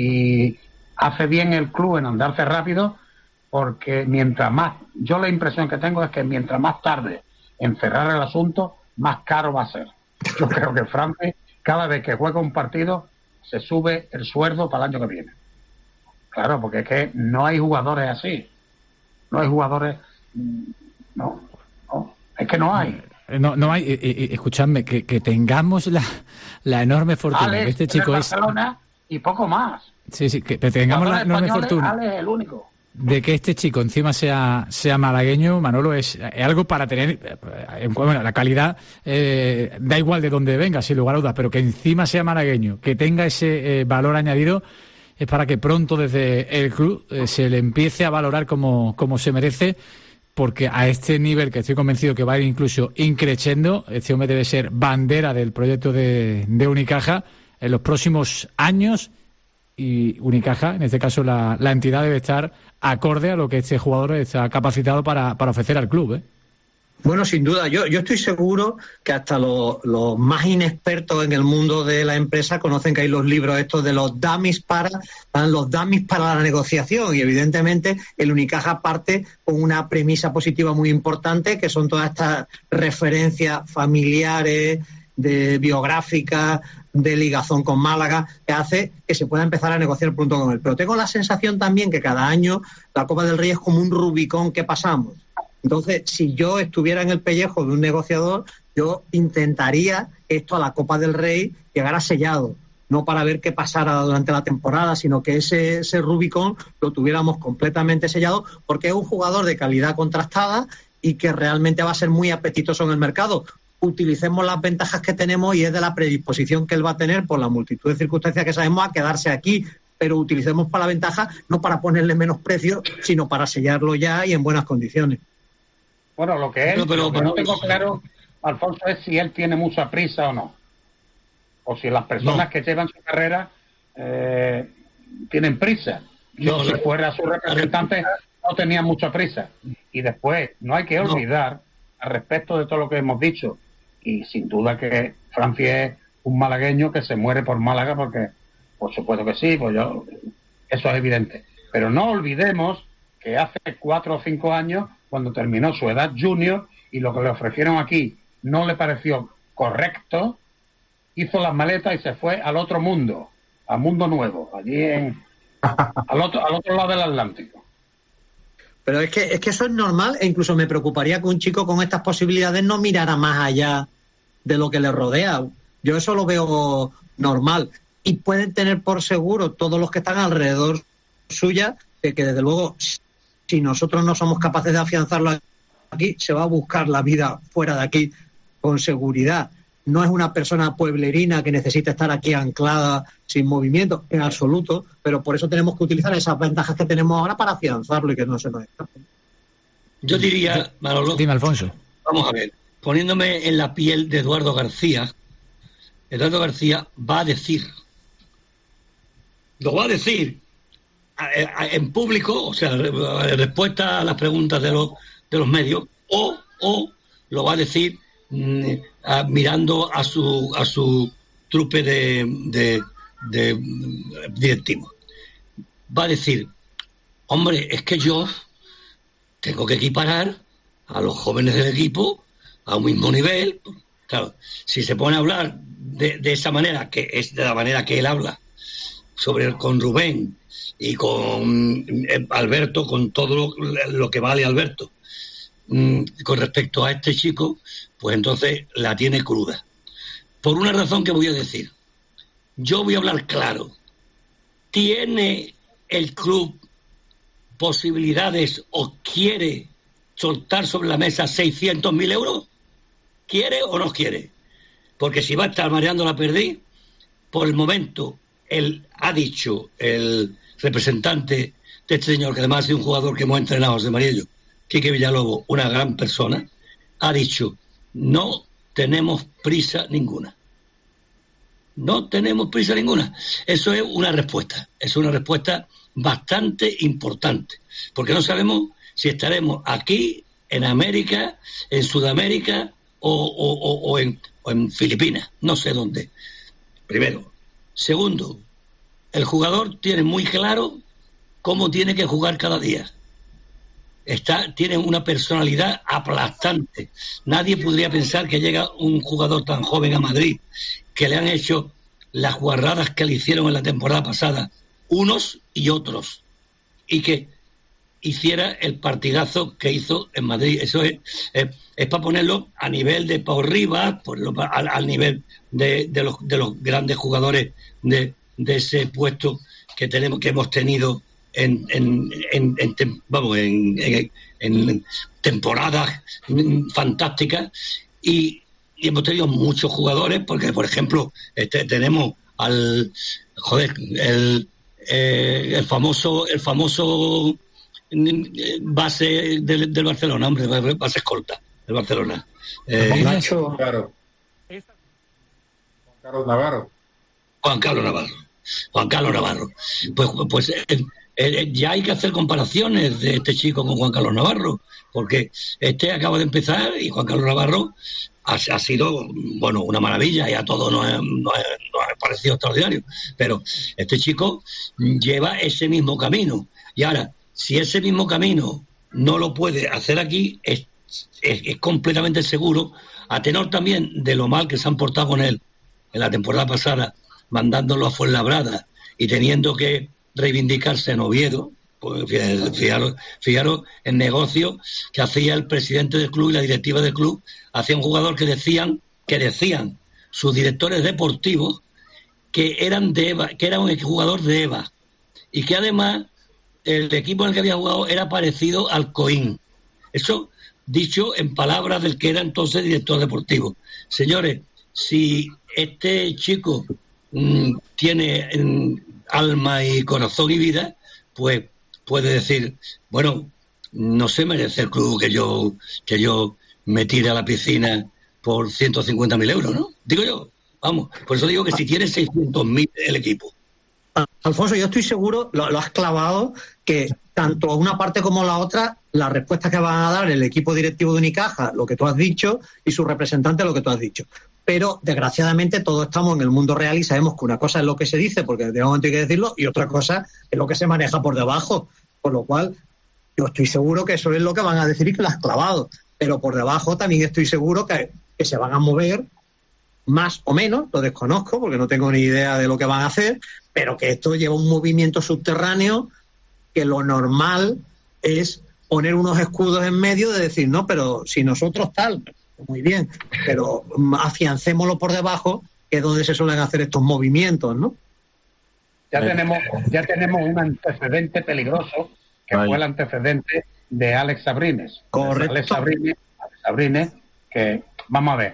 y hace bien el club en andarse rápido, porque mientras más, yo la impresión que tengo es que mientras más tarde en cerrar el asunto, más caro va a ser. Yo creo que Francis, cada vez que juega un partido, se sube el sueldo para el año que viene. Claro, porque es que no hay jugadores así. No hay jugadores... No, no es que no hay. No, no hay... Eh, eh, escuchadme, que, que tengamos la, la enorme fortuna. Alex, que este chico es... Barcelona y poco más. Sí, sí, que tengamos la enorme fortuna. Alex es el único. De que este chico encima sea sea malagueño, Manolo, es, es algo para tener, bueno, la calidad eh, da igual de dónde venga, sin lugar a dudas, pero que encima sea malagueño, que tenga ese eh, valor añadido, es para que pronto desde el club eh, se le empiece a valorar como, como se merece, porque a este nivel, que estoy convencido que va a ir incluso increciendo, este hombre debe ser bandera del proyecto de, de Unicaja en los próximos años. Y Unicaja, en este caso la, la entidad, debe estar acorde a lo que este jugador está capacitado para, para ofrecer al club, ¿eh? Bueno, sin duda, yo, yo estoy seguro que hasta los, los más inexpertos en el mundo de la empresa conocen que hay los libros estos de los dummies para, los dummies para la negociación, y evidentemente el Unicaja parte con una premisa positiva muy importante, que son todas estas referencias familiares, de biográficas, de ligazón con Málaga, que hace que se pueda empezar a negociar pronto con él. Pero tengo la sensación también que cada año la Copa del Rey es como un Rubicón que pasamos. Entonces, si yo estuviera en el pellejo de un negociador, yo intentaría que esto a la Copa del Rey llegara sellado, no para ver qué pasara durante la temporada, sino que ese, ese Rubicón lo tuviéramos completamente sellado, porque es un jugador de calidad contrastada y que realmente va a ser muy apetitoso en el mercado. Utilicemos las ventajas que tenemos, y es de la predisposición que él va a tener por la multitud de circunstancias que sabemos a quedarse aquí, pero utilicemos para la ventaja, no para ponerle menos precio, sino para sellarlo ya y en buenas condiciones. Bueno, lo que, él, no, pero, lo que pero, no tengo claro, Alfonso, es si él tiene mucha prisa o no, o si las personas no. que llevan su carrera eh, tienen prisa. Yo, no, si no, fuera su representante, no tenía mucha prisa. Y después, no hay que olvidar, no. al respecto de todo lo que hemos dicho, y sin duda que Francis es un malagueño que se muere por Málaga, porque por supuesto que sí, pues yo, eso es evidente. Pero no olvidemos que hace cuatro o cinco años, cuando terminó su edad junior y lo que le ofrecieron aquí no le pareció correcto, hizo las maletas y se fue al otro mundo, al mundo nuevo, allí en al otro, al otro lado del Atlántico. Pero es que, es que eso es normal, e incluso me preocuparía que un chico con estas posibilidades no mirara más allá de lo que le rodea. Yo eso lo veo normal. Y pueden tener por seguro todos los que están alrededor suya de que, desde luego, si nosotros no somos capaces de afianzarlo aquí, se va a buscar la vida fuera de aquí con seguridad. No es una persona pueblerina que necesita estar aquí anclada sin movimiento, en absoluto, pero por eso tenemos que utilizar esas ventajas que tenemos ahora para afianzarlo y que no se nos escape. Yo diría, Manolo, dime, Alfonso. Vamos a ver, poniéndome en la piel de Eduardo García, Eduardo García va a decir, lo va a decir en público, o sea, en respuesta a las preguntas de los de los medios, o, o lo va a decir mmm, a, mirando a su a su trupe de, de, de directivos. Va a decir, hombre, es que yo tengo que equiparar a los jóvenes del equipo a un mismo nivel. Claro, si se pone a hablar de, de esa manera, que es de la manera que él habla, sobre con Rubén y con Alberto, con todo lo, lo que vale Alberto, mmm, con respecto a este chico, pues entonces la tiene cruda. Por una razón que voy a decir. Yo voy a hablar claro. ¿Tiene el club posibilidades o quiere soltar sobre la mesa seiscientos mil euros? ¿Quiere o no quiere? Porque si va a estar mareando la perdiz, por el momento, él ha dicho, el representante de este señor, que además es un jugador que hemos entrenado, José Mariello, Quique Villalobos, una gran persona, ha dicho, no tenemos prisa ninguna. No tenemos prisa ninguna. Eso es una respuesta. Es una respuesta bastante importante. Porque no sabemos si estaremos aquí, en América, en Sudamérica o, o, o, o, en, o en Filipinas. No sé dónde. Primero. Segundo, el jugador tiene muy claro cómo tiene que jugar cada día. Está, tiene una personalidad aplastante. Nadie podría pensar que llega un jugador tan joven a Madrid, que le han hecho las guarradas que le hicieron en la temporada pasada, unos y otros, y que hiciera el partidazo que hizo en Madrid. Eso es, es, es para ponerlo a nivel de Pau Rivas, ponerlo al, al nivel de, de, los, de los grandes jugadores de, de ese puesto que tenemos, que hemos tenido en, en, en, en vamos en, en, en temporadas fantásticas, y, y hemos tenido muchos jugadores, porque por ejemplo este, tenemos al joder el, eh, el famoso el famoso base del, del Barcelona, hombre, base escolta del Barcelona, eh, Nacho, claro. Juan Carlos Navarro Juan Carlos Navarro Juan Carlos Navarro pues pues eh, Eh, ya hay que hacer comparaciones de este chico con Juan Carlos Navarro, porque este acaba de empezar y Juan Carlos Navarro ha, ha sido, bueno, una maravilla, y a todos nos, nos, nos ha parecido extraordinario, pero este chico lleva ese mismo camino, y ahora, si ese mismo camino no lo puede hacer aquí, es, es, es completamente seguro, a tenor también de lo mal que se han portado con él en la temporada pasada, mandándolo a Fuenlabrada y teniendo que reivindicarse en Oviedo. Pues fijaros, fijaros el negocio que hacía el presidente del club y la directiva del club hacia un jugador que decían que decían sus directores deportivos que eran de EVA, que era un jugador de EVA, y que además el equipo en el que había jugado era parecido al Coín. Eso dicho en palabras del que era entonces director deportivo. Señores, si este chico mmm, tiene mmm, alma y corazón y vida, pues puede decir, bueno, no se merece el club que yo que yo me tire a la piscina por ciento cincuenta mil euros, ¿no? Digo yo, vamos, por eso digo que si tiene seiscientos mil el equipo. Alfonso, yo estoy seguro, lo, lo has clavado, que tanto una parte como la otra, la respuesta que van a dar el equipo directivo de Unicaja, lo que tú has dicho, y su representante, lo que tú has dicho. Pero, desgraciadamente, todos estamos en el mundo real y sabemos que una cosa es lo que se dice, porque de momento hay que decirlo, y otra cosa es lo que se maneja por debajo. Por lo cual, Yo estoy seguro que eso es lo que van a decir y que lo has clavado, pero por debajo también estoy seguro que, que se van a mover más o menos, lo desconozco porque no tengo ni idea de lo que van a hacer, pero que esto lleva un movimiento subterráneo que lo normal es poner unos escudos en medio de decir, no, pero si nosotros tal, muy bien, pero afiancémoslo por debajo, que es donde se suelen hacer estos movimientos, ¿no? Ya tenemos, ya tenemos un antecedente peligroso, que Ay. fue el antecedente de Alex Abrines. Correcto. Alex Abrines, Alex Abrines, que, vamos a ver,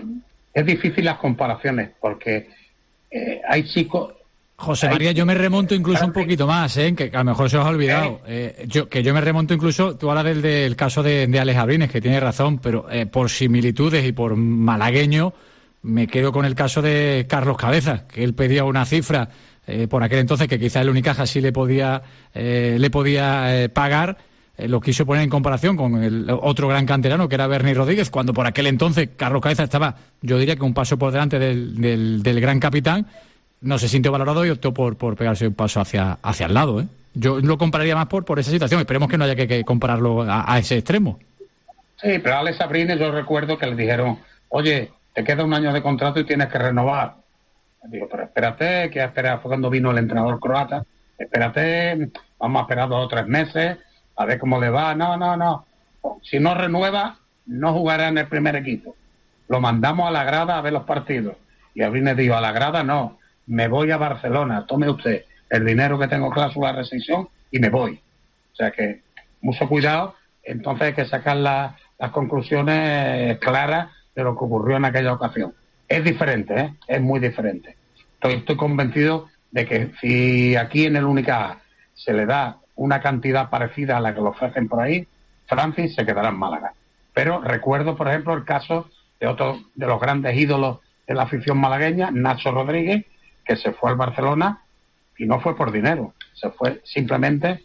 es difícil las comparaciones, porque eh, hay chicos... José María, yo me remonto incluso un poquito más, ¿eh? Que a lo mejor se os ha olvidado. Eh, yo, que yo me remonto incluso, tú hablas del, del caso de, de Alex Abrines, que tiene razón, pero eh, por similitudes y por malagueño, me quedo con el caso de Carlos Cabezas, que él pedía una cifra eh, por aquel entonces que quizás el Unicaja sí le podía, eh, le podía eh, pagar. Eh, lo quiso poner en comparación con el otro gran canterano, que era Bernie Rodríguez, cuando por aquel entonces Carlos Cabezas estaba, yo diría que un paso por delante del, del, del gran capitán. No se sintió valorado y optó por, por pegarse un paso hacia, hacia el lado, ¿eh? Yo lo compararía más por, por esa situación. Esperemos que no haya que, que compararlo a, a ese extremo. Sí, pero a Alex Abrines yo recuerdo que le dijeron, oye, te queda un año de contrato y tienes que renovar. Digo, pero espérate, que espera, fue cuando vino el entrenador croata, espérate, vamos a esperar dos o tres meses, a ver cómo le va. No, no, no. Si no renueva, no jugará en el primer equipo. Lo mandamos a la grada a ver los partidos. Y Abrines dijo, a la grada no. Me voy a Barcelona, tome usted el dinero que tengo cláusula de rescisión y me voy. O sea que, mucho cuidado, entonces hay que sacar la, las conclusiones claras de lo que ocurrió en aquella ocasión. Es diferente, ¿eh? Es muy diferente. Estoy, estoy convencido de que si aquí en el Unicaja se le da una cantidad parecida a la que lo ofrecen por ahí, Francis se quedará en Málaga. Pero recuerdo, por ejemplo, el caso de otro de los grandes ídolos de la afición malagueña, Nacho Rodríguez, que se fue al Barcelona y no fue por dinero, se fue simplemente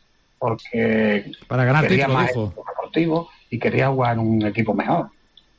porque para ganar quería título, más dijo. deportivo y quería jugar en un equipo mejor.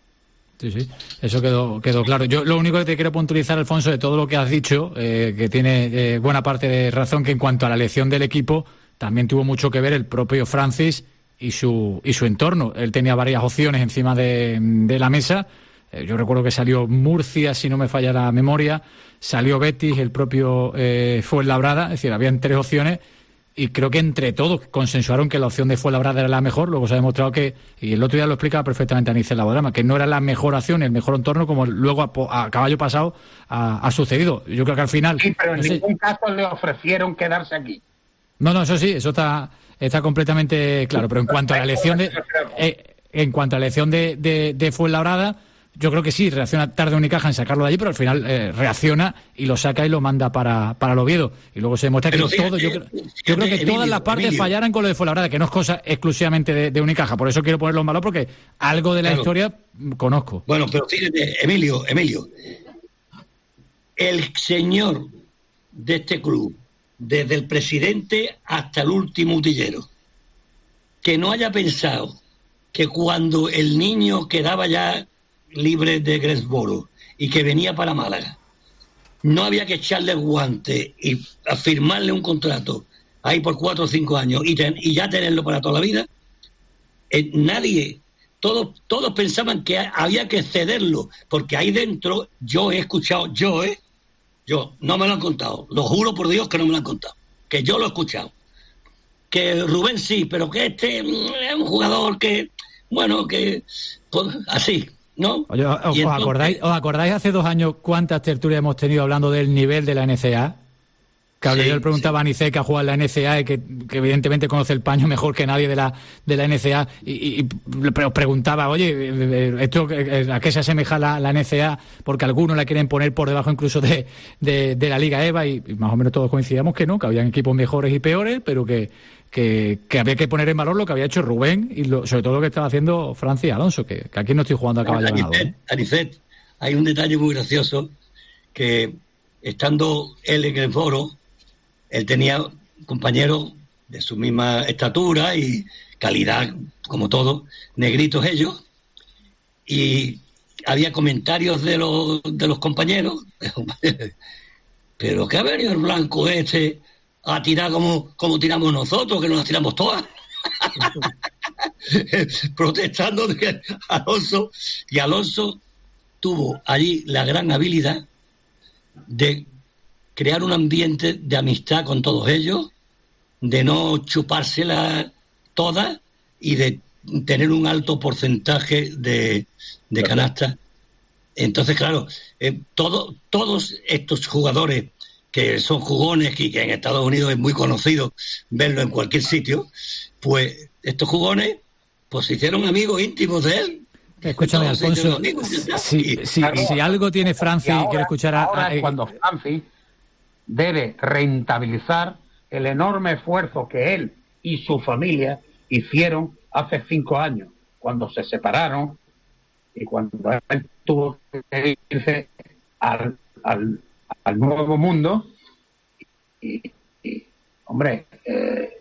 Sí, sí, eso quedó quedó claro. Yo lo único que te quiero puntualizar, Alfonso, de todo lo que has dicho, eh, que tiene eh, buena parte de razón, que en cuanto a la elección del equipo también tuvo mucho que ver el propio Francis y su y su entorno. Él tenía varias opciones encima de, de la mesa. Yo recuerdo que salió Murcia, si no me falla la memoria, salió Betis, el propio eh, Fuenlabrada, es decir, habían tres opciones y creo que entre todos consensuaron que la opción de Fuenlabrada era la mejor. Luego se ha demostrado que, y el otro día lo explicaba perfectamente Anícez Labodrama, que no era la mejor opción, el mejor entorno, como luego a, a caballo pasado ha, ha sucedido. Yo creo que al final... Sí, pero en no sé, ningún caso le ofrecieron quedarse aquí. No, no, eso sí, eso está, está completamente claro, pero en cuanto a la elección de, eh, en cuanto a la elección de, de, de Fuenlabrada, yo creo que sí, reacciona tarde Unicaja en sacarlo de allí, pero al final eh, reacciona y lo saca y lo manda para, para el Oviedo. Y luego se demuestra pero que fíjate, todo, yo, creo, fíjate, yo creo que Emilio, todas las partes Emilio. fallaran con lo de Fuenlabrada, que no es cosa exclusivamente de, de Unicaja. Por eso quiero ponerlo en valor, porque algo de la claro. historia conozco. Bueno, pero fíjate, Emilio, Emilio, el señor de este club, desde el presidente hasta el último utillero, que no haya pensado que cuando el niño quedaba ya libre de Greensboro y que venía para Málaga, no había que echarle el guante y firmarle un contrato ahí por cuatro o cinco años y, ten, y ya tenerlo para toda la vida. Eh, nadie, todos, todos pensaban que había que cederlo, porque ahí dentro yo he escuchado, yo, eh, yo, no me lo han contado, lo juro por Dios que no me lo han contado, que yo lo he escuchado, que Rubén sí, pero que este es un jugador que, bueno, que pues, así. ¿No? Oye, ¿os, entonces... acordáis, ¿os acordáis hace dos años cuántas tertulias hemos tenido hablando del nivel de la N C A? Que sí, yo le preguntaba sí. a Anicet, que ha jugado en la N C A y que, que evidentemente conoce el paño mejor que nadie de la de la N C A, y, y, y os preguntaba, oye, esto ¿a qué se asemeja la, la N C A? Porque algunos la quieren poner por debajo incluso de, de, de la Liga EVA, y, y más o menos todos coincidíamos que no, que habían equipos mejores y peores, pero que Que, que había que poner en valor lo que había hecho Rubén y lo, sobre todo lo que estaba haciendo Francis Alonso, que, que aquí no estoy jugando a caballo ganado. ¿eh? Anicet, hay un detalle muy gracioso, que estando él en el foro, él tenía compañeros de su misma estatura y calidad, como todos, negritos ellos, y había comentarios de los, de los compañeros, pero que ha venido el blanco este a tirar como, como tiramos nosotros, que nos las tiramos todas. protestando de Alonso, y Alonso tuvo allí la gran habilidad de crear un ambiente de amistad con todos ellos, de no chupársela todas y de tener un alto porcentaje de, de canasta. Entonces, claro, eh, todo, todos estos jugadores que son jugones y que en Estados Unidos es muy conocido verlo en cualquier sitio, pues estos jugones pues se hicieron amigos íntimos de él. Escúchame, Alfonso, si, si, si algo tiene Francia, y, ahora, y quiero escuchar a... Ahora a, es cuando Francia debe rentabilizar el enorme esfuerzo que él y su familia hicieron hace cinco años, cuando se separaron y cuando él tuvo que irse al, al, al nuevo mundo. Y, y hombre, eh,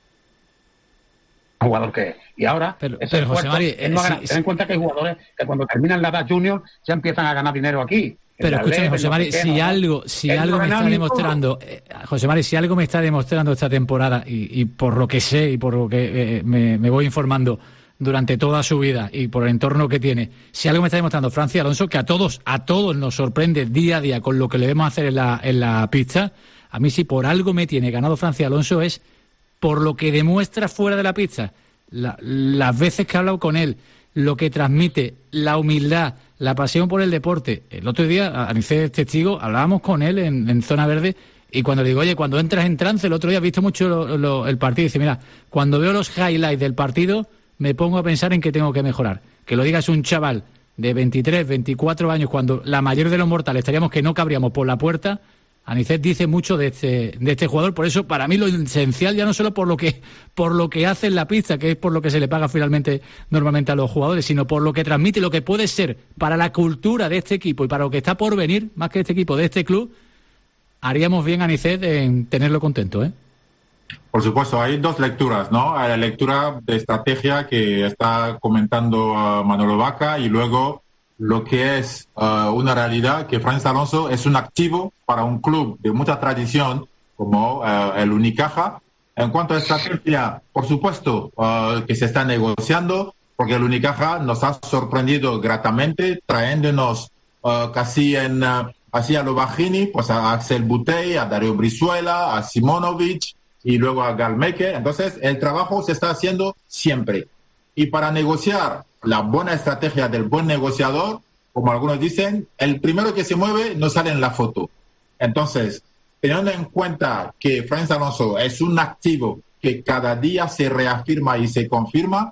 jugador que es. Y ahora, pero, ese pero José Mari, eh, no sí, gana, ten sí. en cuenta que hay jugadores que cuando terminan la edad junior ya empiezan a ganar dinero aquí. Pero escúchame, José Mari, si algo, si algo me está demostrando, eh, José Mari, si algo me está demostrando esta temporada, y, y por lo que sé y por lo que eh, me, me voy informando durante toda su vida y por el entorno que tiene, si algo me está demostrando Francia Alonso, que a todos, a todos nos sorprende día a día con lo que le vemos hacer en la, en la pista, a mí si por algo me tiene ganado Francia Alonso es por lo que demuestra fuera de la pista, la, las veces que he hablado con él, lo que transmite, la humildad, la pasión por el deporte. El otro día, Anicet es testigo, hablábamos con él en, en Zona Verde, y cuando le digo, oye, cuando entras en trance, el otro día he visto mucho lo, lo, el partido, y dice, mira, cuando veo los highlights del partido, me pongo a pensar en que tengo que mejorar. Que lo digas un chaval de veintitrés, veinticuatro años, cuando la mayoría de los mortales estaríamos que no cabríamos por la puerta. Anicet dice mucho de este, de este jugador, por eso para mí lo esencial ya no solo por lo que por lo que hace en la pista, que es por lo que se le paga finalmente normalmente a los jugadores, sino por lo que transmite, lo que puede ser para la cultura de este equipo y para lo que está por venir, más que este equipo, de este club. Haríamos bien, Anicet, en tenerlo contento, ¿eh? Por supuesto, hay dos lecturas, ¿no? Hay la lectura de estrategia que está comentando uh, Manolo Vaca, y luego lo que es uh, una realidad, que Francia Alonso es un activo para un club de mucha tradición como uh, el Unicaja. En cuanto a estrategia, por supuesto uh, que se está negociando, porque el Unicaja nos ha sorprendido gratamente, trayéndonos uh, casi en uh, así a lo Bajini, pues a Axel Butey, a Dario Brizuela, a Simonovic y luego a Galmeke. Entonces el trabajo se está haciendo siempre. Y para negociar la buena estrategia del buen negociador, como algunos dicen, el primero que se mueve no sale en la foto. Entonces, teniendo en cuenta que Francia Alonso es un activo que cada día se reafirma y se confirma,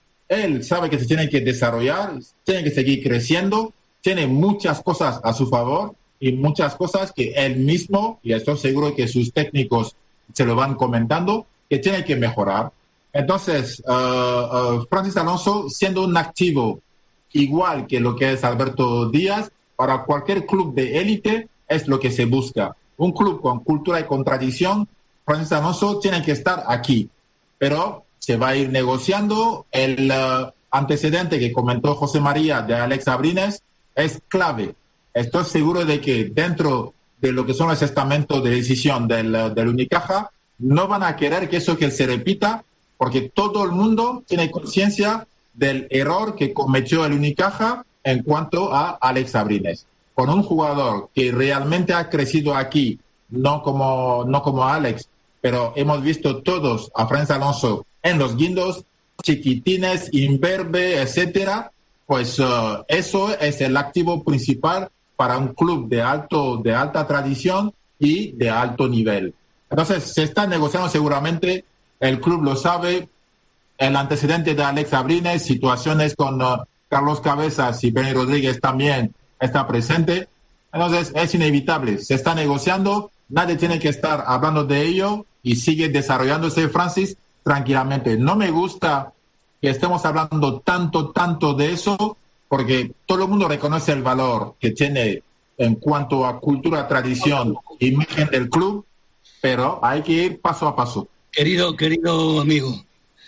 él sabe que se tiene que desarrollar, tiene que seguir creciendo, tiene muchas cosas a su favor y muchas cosas que él mismo, y estoy seguro que sus técnicos se lo van comentando, que tiene que mejorar. Entonces, uh, uh, Francis Alonso, siendo un activo igual que lo que es Alberto Díaz, para cualquier club de élite es lo que se busca. Un club con cultura y con tradición, Francis Alonso tiene que estar aquí. Pero se va a ir negociando. El uh, antecedente que comentó José María de Alex Abrines es clave. Estoy seguro de que dentro de lo que son los estamentos de decisión del, del Unicaja, no van a querer que eso que se repita, porque todo el mundo tiene conciencia del error que cometió el Unicaja en cuanto a Alex Abrines. Con un jugador que realmente ha crecido aquí, no como, no como Alex, pero hemos visto todos a Francia Alonso en los guindos, chiquitines, imberbe, etcétera, pues uh, eso es el activo principal para un club de alto, de alta tradición y de alto nivel. Entonces, se está negociando seguramente. El club lo sabe, el antecedente de Alex Abrines, situaciones con uh, Carlos Cabezas y Benny Rodríguez también está presente. Entonces es inevitable, se está negociando, nadie tiene que estar hablando de ello y sigue desarrollándose Francis tranquilamente. No me gusta que estemos hablando tanto, tanto de eso, porque todo el mundo reconoce el valor que tiene en cuanto a cultura, tradición, imagen del club, pero hay que ir paso a paso. Querido, querido amigo,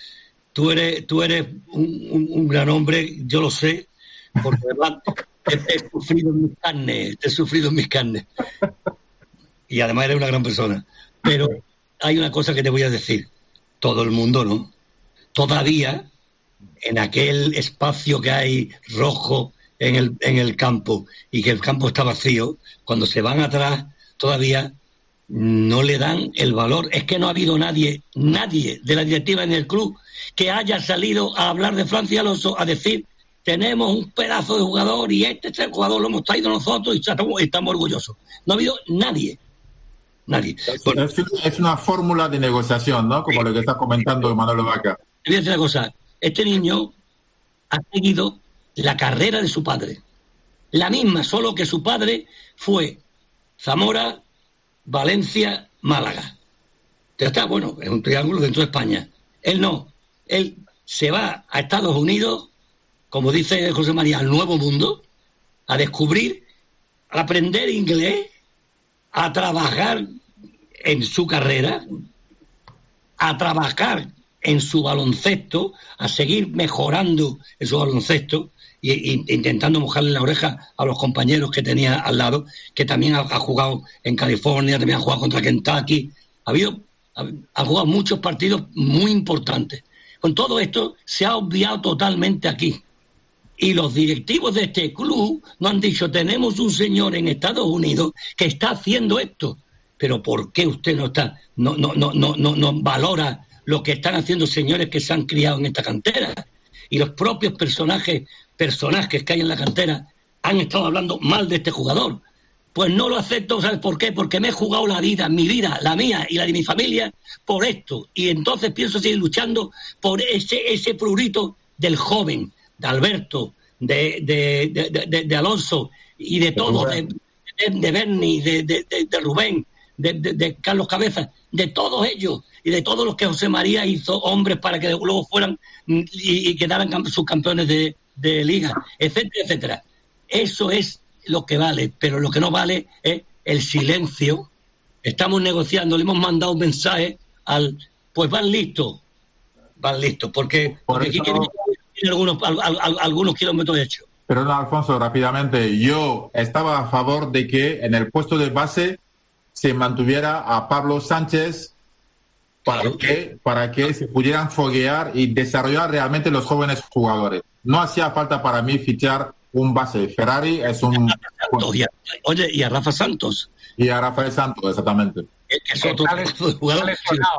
tú eres, tú eres un, un, un gran hombre, yo lo sé, porque además te, te he sufrido en mis carnes, te he sufrido en mis carnes. Y además eres una gran persona. Pero hay una cosa que te voy a decir. Todo el mundo, ¿no? todavía en aquel espacio que hay rojo en el, en el campo y que el campo está vacío, cuando se van atrás todavía no le dan el valor. Es que no ha habido nadie, nadie de la directiva en el club que haya salido a hablar de Francis Alonso, a decir, tenemos un pedazo de jugador y este, este jugador lo hemos traído nosotros y estamos, estamos orgullosos. No ha habido nadie. Nadie. Es, bueno, es, es una fórmula de negociación, ¿no? Como sí, lo que está comentando Manolo Vaca. Te voy a decir una cosa. Este niño ha seguido la carrera de su padre. La misma, solo que su padre fue Zamora, Valencia, Málaga. Ya está, bueno, es un triángulo dentro de España. Él no. Él se va a Estados Unidos, como dice José María, al Nuevo Mundo, a descubrir, a aprender inglés, a trabajar en su carrera, a trabajar en su baloncesto, a seguir mejorando en su baloncesto e, e intentando mojarle la oreja a los compañeros que tenía al lado, que también ha, ha jugado en California, también ha jugado contra Kentucky. Ha habido, ha, ha jugado muchos partidos muy importantes. Con todo esto se ha obviado totalmente aquí. Y los directivos de este club nos han dicho, tenemos un señor en Estados Unidos que está haciendo esto. Pero ¿por qué usted no está, no, no, no, no, no, no valora lo que están haciendo señores que se han criado en esta cantera? Y los propios personajes, personajes que hay en la cantera han estado hablando mal de este jugador. Pues no lo acepto, ¿sabes por qué? Porque me he jugado la vida, mi vida, la mía y la de mi familia, por esto. Y entonces pienso seguir luchando por ese, ese prurito del joven, de Alberto, de, de, de, de, de Alonso y de todos, de, de, de Berni, de, de, de, de Rubén, de, de, de Carlos Cabezas, de todos ellos y de todos los que José María hizo hombres para que luego fueran y, y quedaran subcampeones de, de liga, etcétera, etcétera. Eso es lo que vale, pero lo que no vale es el silencio. Estamos negociando, le hemos mandado un mensaje al, pues van listos, van listos, porque, porque aquí quieren algunos, al, al, algunos kilómetros hechos. Pero no, Alfonso, rápidamente, yo estaba a favor de que en el puesto de base se mantuviera a Pablo Sánchez para, claro, que, para que se pudieran foguear y desarrollar realmente los jóvenes jugadores. No hacía falta para mí fichar un base. Ferrari es un... Y a, oye, y a Rafa Santos. Y a Rafael Santos, exactamente. Es, es otro jugador.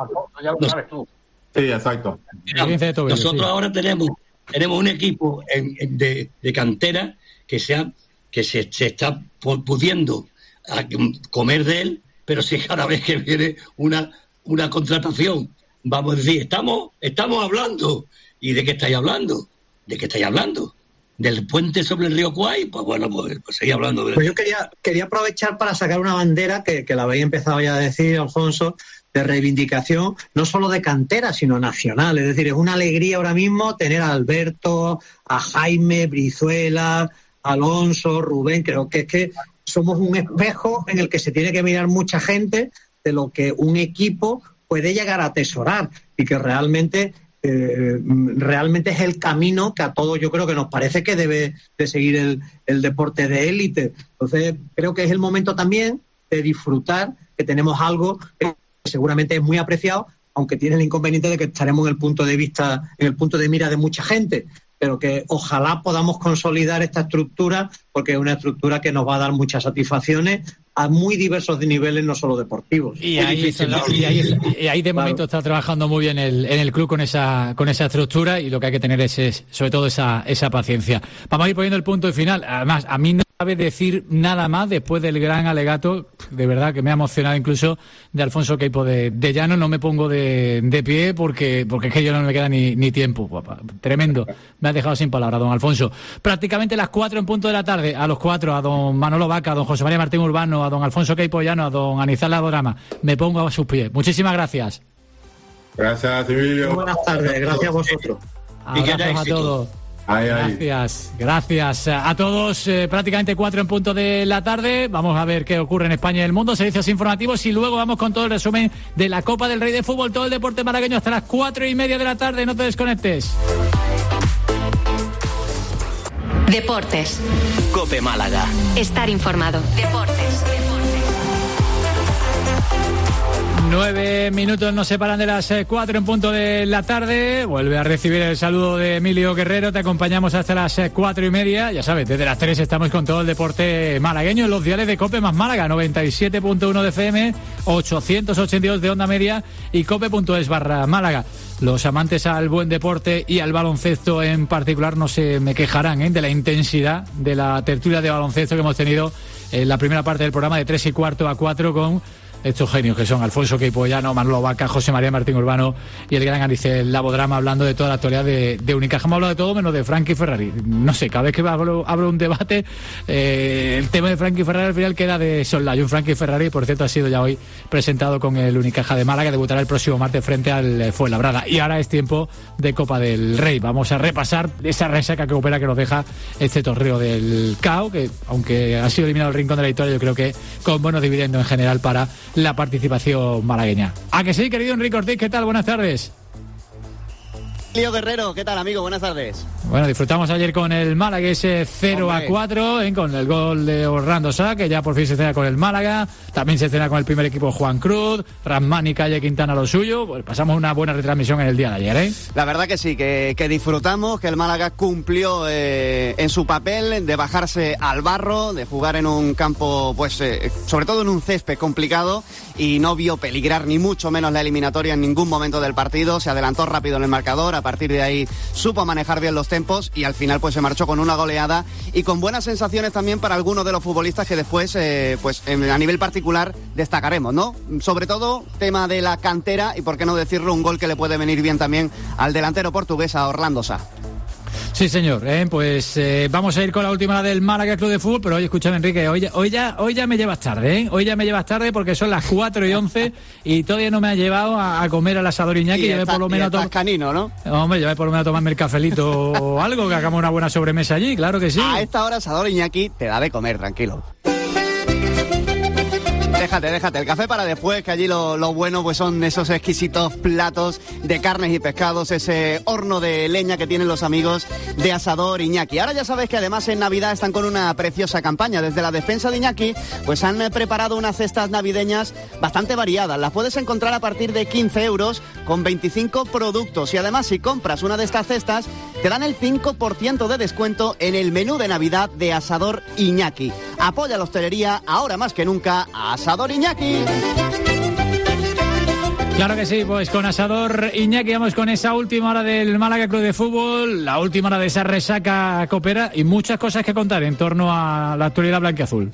Ya lo sabes tú. Sí, exacto. Nosotros ahora tenemos tenemos un equipo en, en de, de cantera que, sea, que se, se está pudiendo a comer de él, pero si cada vez que viene una, una contratación, vamos a decir, estamos, estamos hablando. ¿Y de qué estáis hablando? ¿De qué estáis hablando? ¿Del puente sobre el río Kwai? Pues bueno, pues, pues seguí hablando de... Pues yo quería, quería aprovechar para sacar una bandera que, que la habéis empezado ya a decir, Alfonso, de reivindicación, no solo de cantera, sino nacional. Es decir, es una alegría ahora mismo tener a Alberto, a Jaime, Brizuela, Alonso, Rubén. Creo que es que somos un espejo en el que se tiene que mirar mucha gente de lo que un equipo puede llegar a atesorar y que realmente... Eh, realmente es el camino que a todos yo creo que nos parece que debe de seguir el, el deporte de élite. Entonces creo que es el momento también de disfrutar que tenemos algo que seguramente es muy apreciado, aunque tiene el inconveniente de que estaremos en el punto de vista, en el punto de mira de mucha gente, pero que ojalá podamos consolidar esta estructura, porque es una estructura que nos va a dar muchas satisfacciones a muy diversos niveles, no solo deportivos. Y ahí, está, y ahí, y ahí de momento claro. Está trabajando muy bien el, en el club con esa con esa estructura, y lo que hay que tener es, es sobre todo esa esa paciencia. Vamos a ir poniendo el punto de final. Además, a mí no cabe decir nada más después del gran alegato, de verdad que me ha emocionado incluso, de Alfonso Queipo de, de Llano. No me pongo de, de pie porque porque es que yo no me queda ni, ni tiempo. Tremendo. Me ha dejado sin palabras, don Alfonso. Prácticamente las cuatro en punto de la tarde. A los cuatro, a don Manolo Vaca, a don José María Martín Urbano, a don Alfonso Queipo Llano, a don Anizar Laborama. Me pongo a sus pies. Muchísimas gracias. Gracias, Emilio. Buenas tardes. Gracias a vosotros. Abrazos a todos. Ay, ay. Gracias, gracias a todos. Eh, prácticamente cuatro en punto de la tarde. Vamos a ver qué ocurre en España y el mundo. Servicios informativos y luego vamos con todo el resumen de la Copa del Rey de Fútbol. Todo el deporte malagueño hasta las cuatro y media de la tarde. No te desconectes. Deportes. COPE Málaga. Estar informado. Deportes. Deportes. Nueve minutos nos separan de las cuatro en punto de la tarde. Vuelve a recibir el saludo de Emilio Guerrero. Te acompañamos hasta las cuatro y media. Ya sabes, desde las tres estamos con todo el deporte malagueño en los diales de Cope más Málaga, noventa y siete punto uno de F M, ochocientos ochenta y dos de onda media y cope.es barra Málaga. Los amantes al buen deporte y al baloncesto en particular no se me quejarán ¿eh? de la intensidad de la tertulia de baloncesto que hemos tenido en la primera parte del programa de tres y cuarto a cuatro con estos genios que son Alfonso Queipollano, Manolo Vaca, José María Martín Urbano y el gran Anicel Labodrama, hablando de toda la actualidad de, de Unicaja. Hemos hablado de todo menos de Frankie Ferrari. No sé, cada vez que abro, abro un debate, eh, el tema de Frankie Ferrari al final queda de soslayo. Un Frankie Ferrari, por cierto, ha sido ya hoy presentado con el Unicaja de Málaga, debutará el próximo martes frente al Fuenlabrada. Y ahora es tiempo de Copa del Rey. Vamos a repasar esa resaca que opera que nos deja este torneo del C A O, que aunque ha sido eliminado el rincón de la historia, yo creo que con buenos dividendos en general para la participación malagueña. ¿A que sí, querido Enrique Ortiz? ¿Qué tal? Buenas tardes. Lío Guerrero, ¿qué tal, amigo? Buenas tardes. Bueno, disfrutamos ayer con el Málaga ese cero a cuatro, ¿eh? Con el gol de Orlando Sá, que ya por fin se cena con el Málaga. También se cena con el primer equipo Juan Cruz, Ramán y Calle Quintana lo suyo. Pues pasamos una buena retransmisión en el día de ayer, ¿eh? La verdad que sí, que, que disfrutamos, que el Málaga cumplió eh, en su papel de bajarse al barro, de jugar en un campo, pues eh, sobre todo en un césped complicado, y no vio peligrar ni mucho menos la eliminatoria en ningún momento del partido. Se adelantó rápido en el marcador, a partir de ahí supo manejar bien los tempos y al final pues se marchó con una goleada y con buenas sensaciones también para algunos de los futbolistas que después eh, pues a nivel particular destacaremos, ¿no? Sobre todo tema de la cantera y por qué no decirlo, un gol que le puede venir bien también al delantero portugués, a Orlando Sá. Sí, señor. Eh, pues eh, vamos a ir con la última del Málaga Club de Fútbol, pero oye, escúchame, Enrique, hoy, hoy, ya, hoy ya me llevas tarde, ¿eh? Hoy ya me llevas tarde porque son las cuatro y once y todavía no me has llevado a, a comer al asador Iñaki. Y está, por lo menos a to- canino, ¿no? Hombre, llevé por lo menos a tomarme el cafelito o algo, que hagamos una buena sobremesa allí, claro que sí. A esta hora asador Iñaki te da de comer, tranquilo. Déjate, déjate, el café para después, que allí lo, lo bueno pues son esos exquisitos platos de carnes y pescados, ese horno de leña que tienen los amigos de Asador Iñaki. Ahora ya sabes que además en Navidad están con una preciosa campaña. Desde la despensa de Iñaki pues han preparado unas cestas navideñas bastante variadas. Las puedes encontrar a partir de quince euros con veinticinco productos y además si compras una de estas cestas te dan el cinco por ciento de descuento en el menú de Navidad de Asador Iñaki. Apoya la hostelería ahora más que nunca a Asador Iñaki. Claro que sí, pues con Asador Iñaki vamos con esa última hora del Málaga Club de Fútbol, la última hora de esa resaca copera y muchas cosas que contar en torno a la actualidad blanquiazul.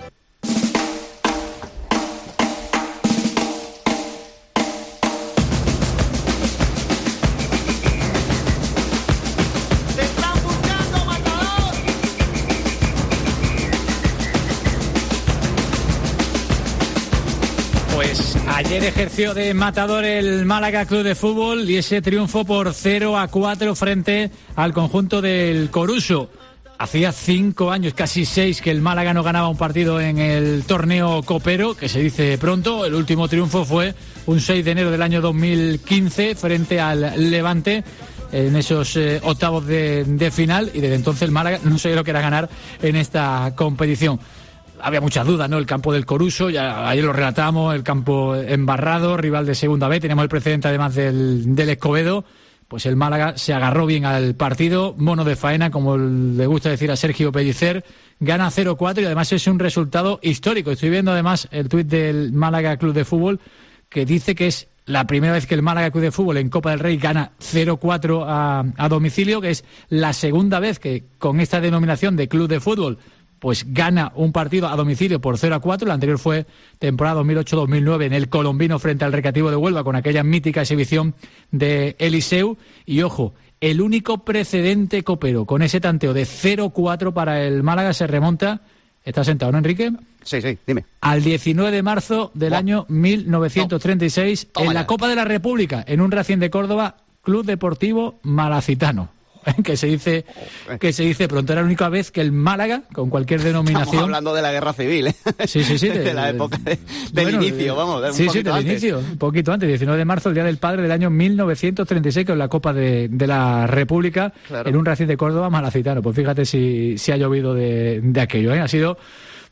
Ayer ejerció de matador el Málaga Club de Fútbol y ese triunfo por cero a cuatro frente al conjunto del Coruso. Hacía cinco años, casi seis, que el Málaga no ganaba un partido en el torneo copero, que se dice pronto. El último triunfo fue un seis de enero del año dos mil quince frente al Levante en esos eh, octavos de, de final, y desde entonces el Málaga no sabía lo que era ganar en esta competición. Había muchas dudas, ¿no? El campo del Coruso, ya ayer lo relatamos, el campo embarrado, rival de segunda B, tenemos el precedente además del, del Escobedo. Pues el Málaga se agarró bien al partido, mono de faena, como le gusta decir a Sergio Pellicer, gana cero cuatro y además es un resultado histórico. Estoy viendo además el tuit del Málaga Club de Fútbol que dice que es la primera vez que el Málaga Club de Fútbol en Copa del Rey gana cero cuatro a, a domicilio, que es la segunda vez que con esta denominación de Club de Fútbol pues gana un partido a domicilio por cero a cuatro. La anterior fue temporada dos mil ocho dos mil nueve en el Colombino frente al Recreativo de Huelva con aquella mítica exhibición de Eliseu. Y ojo, el único precedente copero con ese tanteo de cero cuatro para el Málaga se remonta, ¿estás sentado, no, Enrique? Sí, sí, dime. Al diecinueve de marzo del wow. año mil novecientos treinta y seis no. en la Copa de la República, en un Racing de Córdoba, Club Deportivo Malacitano. Que se dice que se dice pronto. Era la única vez que el Málaga, con cualquier denominación... Estamos hablando de la guerra civil, ¿eh? Sí, sí, sí. De, de la época de, del bueno, inicio, vamos. De, un sí, sí, del antes. inicio. Un poquito antes, diecinueve de marzo, el Día del Padre del año mil novecientos treinta y seis, con la Copa de, de la República, claro. En un Racing de Córdoba malacitano. Pues fíjate si, si ha llovido de, de aquello, ¿eh? Ha sido...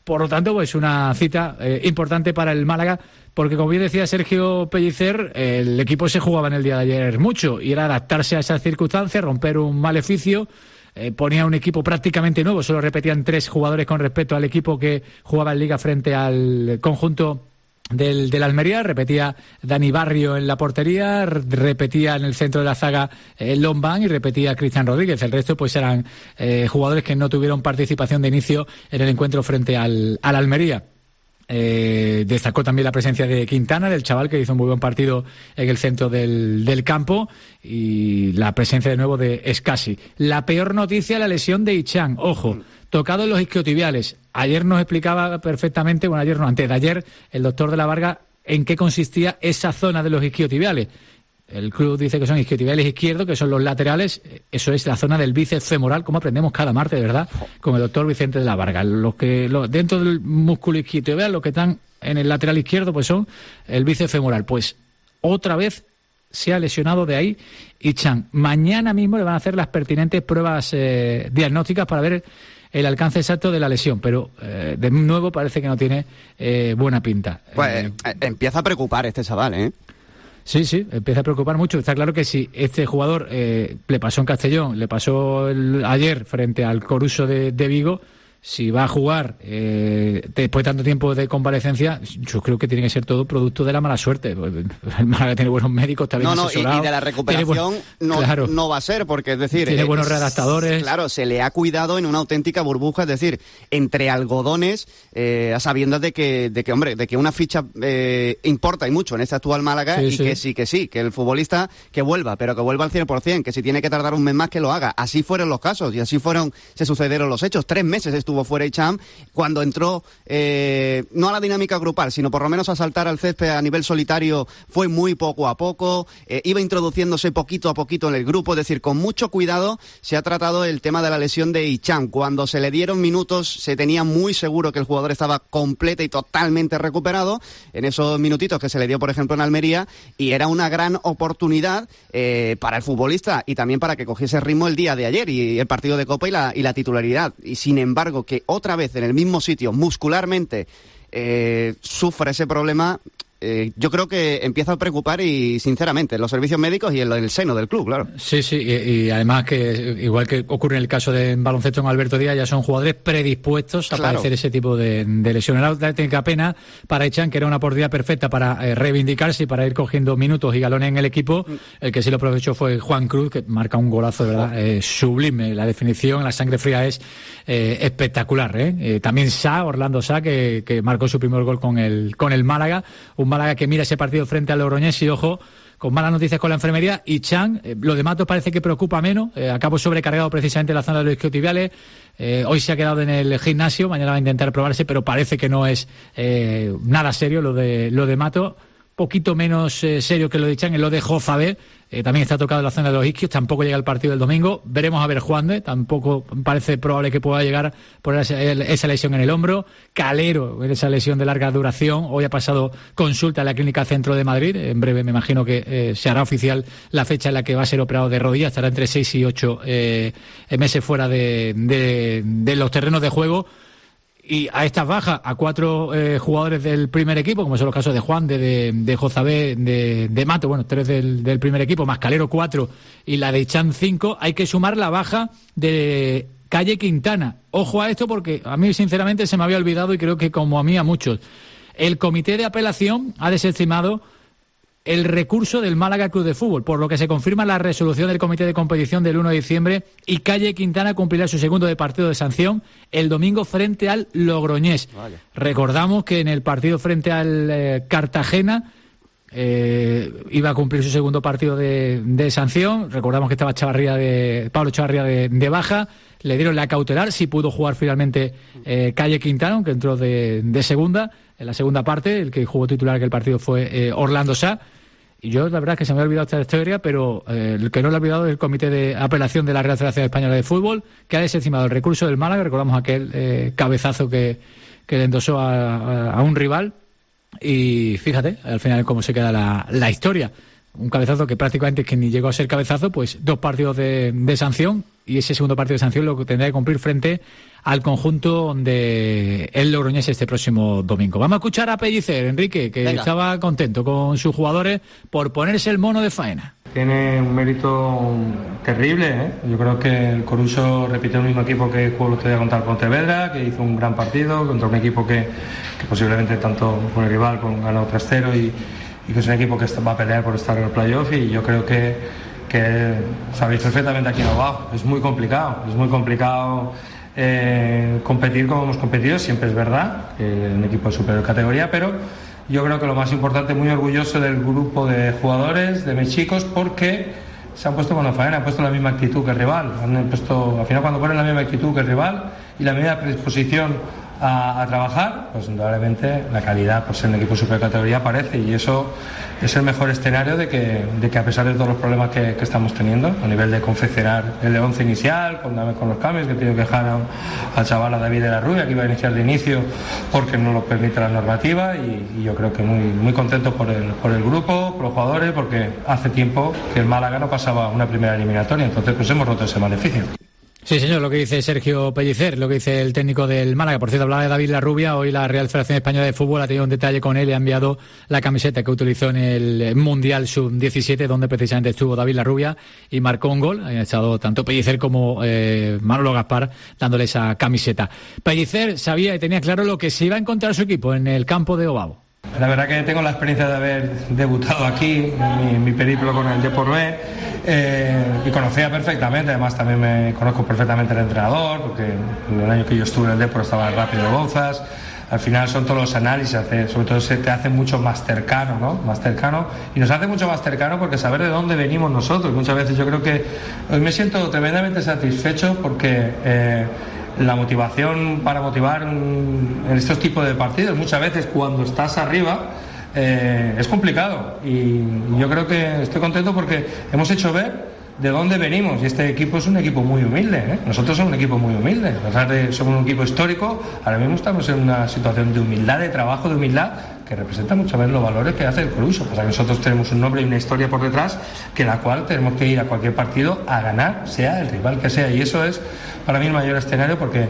Por lo tanto, pues una cita eh, importante para el Málaga, porque como bien decía Sergio Pellicer, el equipo se jugaba en el día de ayer mucho, y era adaptarse a esas circunstancias, romper un maleficio. Eh, ponía un equipo prácticamente nuevo, solo repetían tres jugadores con respecto al equipo que jugaba en Liga frente al conjunto del, del Almería. Repetía Dani Barrio en la portería, repetía en el centro de la zaga eh, Lombán y repetía Cristian Rodríguez. El resto pues eran eh, jugadores que no tuvieron participación de inicio en el encuentro frente al, al Almería. Eh, destacó también la presencia de Quintana, del chaval que hizo un muy buen partido en el centro del, del campo, y la presencia de nuevo de Escasi. La peor noticia, la lesión de Ichan, ojo, tocado en los isquiotibiales. Ayer nos explicaba perfectamente, bueno, ayer no, antes de ayer, el doctor de la Varga en qué consistía esa zona de los isquiotibiales. El club dice que son isquiotibiales izquierdos, que son los laterales. Eso es la zona del bíceps femoral, como aprendemos cada martes, de verdad, con el doctor Vicente de la Varga. Los que los, dentro del músculo isquiotibial, los que están en el lateral izquierdo, pues son el bíceps femoral. Pues otra vez se ha lesionado de ahí Ichan. Mañana mismo le van a hacer las pertinentes pruebas eh, diagnósticas para ver el alcance exacto de la lesión, pero eh, de nuevo parece que no tiene eh, buena pinta. Pues eh, empieza a preocupar este chaval, ¿eh? Sí, sí, empieza a preocupar mucho. Está claro que si este jugador eh, le pasó en Castellón, le pasó el, ayer frente al Coruso de, de Vigo, si va a jugar eh, después de tanto tiempo de convalecencia, yo creo que tiene que ser todo producto de la mala suerte. El Málaga tiene buenos médicos, está bien no, no, asesorado. Y, y de la recuperación buen, no, claro, no va a ser, porque es decir... Tiene eh, buenos redactadores. Claro, se le ha cuidado en una auténtica burbuja, es decir, entre algodones, eh, a sabiendas de que, de que, hombre, de que una ficha eh, importa y mucho en este actual Málaga, sí, y sí. que sí, que sí, que el futbolista que vuelva, pero que vuelva al cien por ciento, que si tiene que tardar un mes más que lo haga. Así fueron los casos y así fueron, se sucedieron los hechos. Tres meses estuvo fuera Ichan, cuando entró, eh, no a la dinámica grupal, sino por lo menos a saltar al césped a nivel solitario, fue muy poco a poco, eh, iba introduciéndose poquito a poquito en el grupo, es decir, con mucho cuidado se ha tratado el tema de la lesión de Ichan. Cuando se le dieron minutos, se tenía muy seguro que el jugador estaba completo y totalmente recuperado, en esos minutitos que se le dio, por ejemplo, en Almería, y era una gran oportunidad eh, para el futbolista y también para que cogiese ritmo el día de ayer y el partido de Copa y la, y la titularidad. Y sin embargo, que otra vez en el mismo sitio, muscularmente, eh, sufre ese problema, eh, yo creo que empieza a preocupar y, sinceramente, en los servicios médicos y en el seno del club, claro. Sí, sí, y, y además que, igual que ocurre en el caso de baloncesto con Alberto Díaz, ya son jugadores predispuestos a claro. padecer ese tipo de, de lesiones. La auténtica pena para Ichan, que era una oportunidad perfecta para eh, reivindicarse y para ir cogiendo minutos y galones en el equipo. El que sí lo aprovechó fue Juan Cruz, que marca un golazo, de verdad, eh, sublime. La definición, la sangre fría es eh, espectacular. ¿eh? Eh, también Sá, Orlando Sá, que, que marcó su primer gol con el, con el Málaga. Un Málaga que mira ese partido frente al Logroñés y, ojo, con malas noticias con la enfermería. Y Chan, eh, lo de Matos parece que preocupa menos, eh, acabó sobrecargado precisamente en la zona de los isquiotibiales. Eh, hoy se ha quedado en el gimnasio, mañana va a intentar probarse, pero parece que no es eh, nada serio lo de lo de Matos. Poquito menos eh, serio que lo de Chan, en lo de Jozabé, eh, también está tocado en la zona de los isquios, tampoco llega el partido del domingo. Veremos a ver Juan de, tampoco parece probable que pueda llegar por esa, esa lesión en el hombro. Calero, esa lesión de larga duración, hoy ha pasado consulta en la Clínica Centro de Madrid. En breve me imagino que eh, se hará oficial la fecha en la que va a ser operado de rodillas, estará entre seis y ocho eh, meses fuera de, de, de los terrenos de juego. Y a estas bajas, a cuatro eh, jugadores del primer equipo, como son los casos de Juan, de, de, de Jozabé, de, de Mato, bueno, tres del, del primer equipo, más Calero cuatro y la de Ichan cinco, hay que sumar la baja de Calle Quintana. Ojo a esto porque a mí sinceramente se me había olvidado y creo que como a mí a muchos. El comité de apelación ha desestimado el recurso del Málaga Club de Fútbol, por lo que se confirma la resolución del comité de competición del uno de diciembre y Calle Quintana cumplirá su segundo de partido de sanción el domingo frente al Logroñés. Vale. Recordamos que en el partido frente al eh, Cartagena eh, iba a cumplir su segundo partido de, de sanción. Recordamos que estaba Chavarría de, Pablo Chavarría de, de baja, le dieron la cautelar, sí pudo jugar finalmente eh, Calle Quintana, aunque entró de, de segunda, en la segunda parte. El que jugó titular que el partido fue eh, Orlando Sá. Y yo, la verdad es que se me ha olvidado esta historia, pero eh, el que no lo ha olvidado es el Comité de Apelación de la Real Federación Española de Fútbol, que ha desestimado el recurso del Málaga. Recordamos aquel eh, cabezazo que, que le endosó a, a, a un rival. Y fíjate, al final, cómo se queda la, la historia. Un cabezazo que prácticamente es que ni llegó a ser cabezazo, pues dos partidos de, de sanción, y ese segundo partido de sanción lo tendrá que cumplir frente al conjunto de el Logroñés este próximo domingo. Vamos a escuchar a Pellicer, Enrique, que Venga. estaba contento con sus jugadores por ponerse el mono de faena. Tiene un mérito terrible, ¿eh? Yo creo que el Coruso repitió el mismo equipo que jugó el otro día contra el Pontevedra, que hizo un gran partido contra un equipo que, que posiblemente tanto con el rival con ganó tres cero y, y que es un equipo que va a pelear por estar en el playoff, y yo creo que, que sabéis perfectamente aquí en abajo, es muy complicado, es muy complicado eh, competir como hemos competido, siempre es verdad, que un equipo de superior categoría, pero yo creo que lo más importante, muy orgulloso del grupo de jugadores, de mis chicos, porque se han puesto con la faena, han puesto la misma actitud que el rival. Han puesto, al final, cuando ponen la misma actitud que el rival y la misma predisposición a, a trabajar, pues indudablemente la calidad pues, en el equipo de supercategoría aparece, y eso es el mejor escenario de que, de que a pesar de todos los problemas que, que estamos teniendo a nivel de confeccionar el once inicial, con, con los cambios, que he tenido que dejar a, al chaval a David de la Rubia, que iba a iniciar de inicio porque no lo permite la normativa, y, y yo creo que muy, muy contento por el, por el grupo, por los jugadores, porque hace tiempo que el Málaga no pasaba una primera eliminatoria, entonces pues hemos roto ese maleficio. Sí, señor, lo que dice Sergio Pellicer, lo que dice el técnico del Málaga. Por cierto, hablaba de David Larrubia. Hoy la Real Federación Española de Fútbol ha tenido un detalle con él y ha enviado la camiseta que utilizó en el Mundial sub diecisiete, donde precisamente estuvo David Larrubia y marcó un gol. Han estado tanto Pellicer como eh, Manolo Gaspar dándole esa camiseta. Pellicer sabía y tenía claro lo que se iba a encontrar su equipo en el campo de Ovao. La verdad que tengo la experiencia de haber debutado aquí, en mi, mi periplo con el Depor B, eh, y conocía perfectamente, además también me conozco perfectamente el entrenador, porque en el año que yo estuve en el Depor estaba el Rápido Bouzas. Al final son todos los análisis, hace, sobre todo se te hace mucho más cercano, ¿no? Más cercano, y nos hace mucho más cercano porque saber de dónde venimos nosotros. Muchas veces yo creo que hoy me siento tremendamente satisfecho porque eh, la motivación para motivar en estos tipos de partidos, muchas veces cuando estás arriba, eh, es complicado, y yo creo que estoy contento porque hemos hecho ver de dónde venimos, y este equipo es un equipo muy humilde, ¿eh? Nosotros somos un equipo muy humilde, a pesar de somos un equipo histórico, ahora mismo estamos en una situación de humildad, de trabajo, de humildad, que representa muchas veces los valores que hace el Coruso. Pasa que nosotros tenemos un nombre y una historia por detrás, que la cual tenemos que ir a cualquier partido a ganar, sea el rival que sea, y eso es para mí el mayor escenario, porque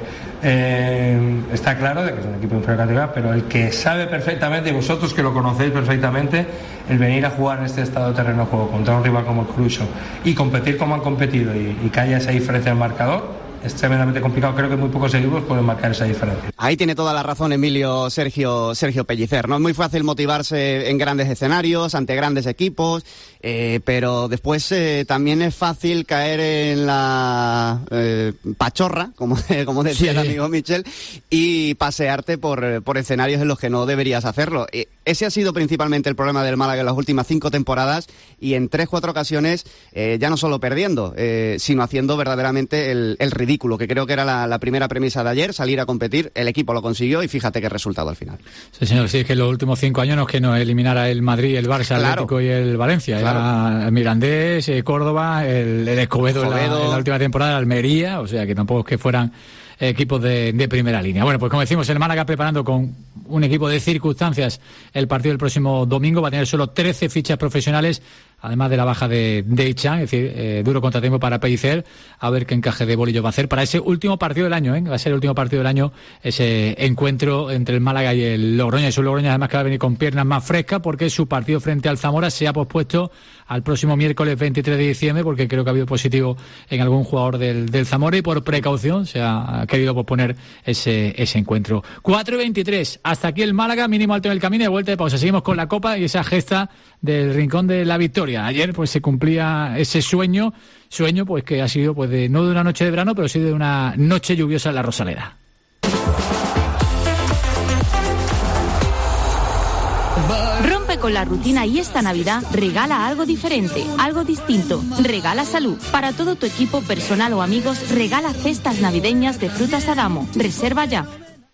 eh, está claro de que es un equipo inferior categoría, pero el que sabe perfectamente, y vosotros que lo conocéis perfectamente, el venir a jugar en este estado de terreno de juego contra un rival como el Coruso y competir como han competido, y, y que haya esa diferencia en el marcador, es tremendamente complicado. Creo que muy pocos equipos pueden marcar esa diferencia. Ahí tiene toda la razón Emilio Sergio Sergio Pellicer. No es muy fácil motivarse en grandes escenarios, ante grandes equipos, eh, pero después eh, también es fácil caer en la eh, pachorra, como, como decía sí. el amigo Michel, y pasearte por, por escenarios en los que no deberías hacerlo. Eh, ese ha sido principalmente el problema del Málaga en las últimas cinco temporadas, y en tres, cuatro ocasiones eh, ya no solo perdiendo, eh, sino haciendo verdaderamente el, el ridículo, que creo que era la, la primera premisa de ayer, salir a competir. El equipo lo consiguió y fíjate qué resultado al final. Sí, señor, sí, es que en los últimos cinco años no es que nos eliminara el Madrid, el Barça, el claro. Atlético y el Valencia, claro. Era el Mirandés, el Córdoba, el, el Escobedo, en la, en la última temporada, el Almería, o sea que tampoco es que fueran equipos de, de primera línea. Bueno, pues como decimos, el Málaga preparando con un equipo de circunstancias el partido del próximo domingo, va a tener solo trece fichas profesionales, además de la baja de, de Ichan, es decir, eh, duro contratiempo para Pellicer, a ver qué encaje de bolillo va a hacer para ese último partido del año, ¿eh? Va a ser el último partido del año, ese encuentro entre el Málaga y el Logroña. Es un Logroña además que va a venir con piernas más frescas, porque su partido frente al Zamora se ha pospuesto al próximo miércoles veintitrés de diciembre, porque creo que ha habido positivo en algún jugador del, del Zamora, y por precaución se ha querido posponer ese, ese encuentro. cuatro y veintitrés, hasta aquí el Málaga, mínimo alto en el camino, de vuelta de pausa. Seguimos con la Copa y esa gesta del Rincón de la Victoria. Ayer pues se cumplía ese sueño, sueño pues que ha sido pues de, no de una noche de verano, pero sí de una noche lluviosa en la Rosaleda. Rompe con la rutina y esta Navidad regala algo diferente, algo distinto. Regala salud. Para todo tu equipo personal o amigos, regala cestas navideñas de Frutas Adamo. Reserva ya.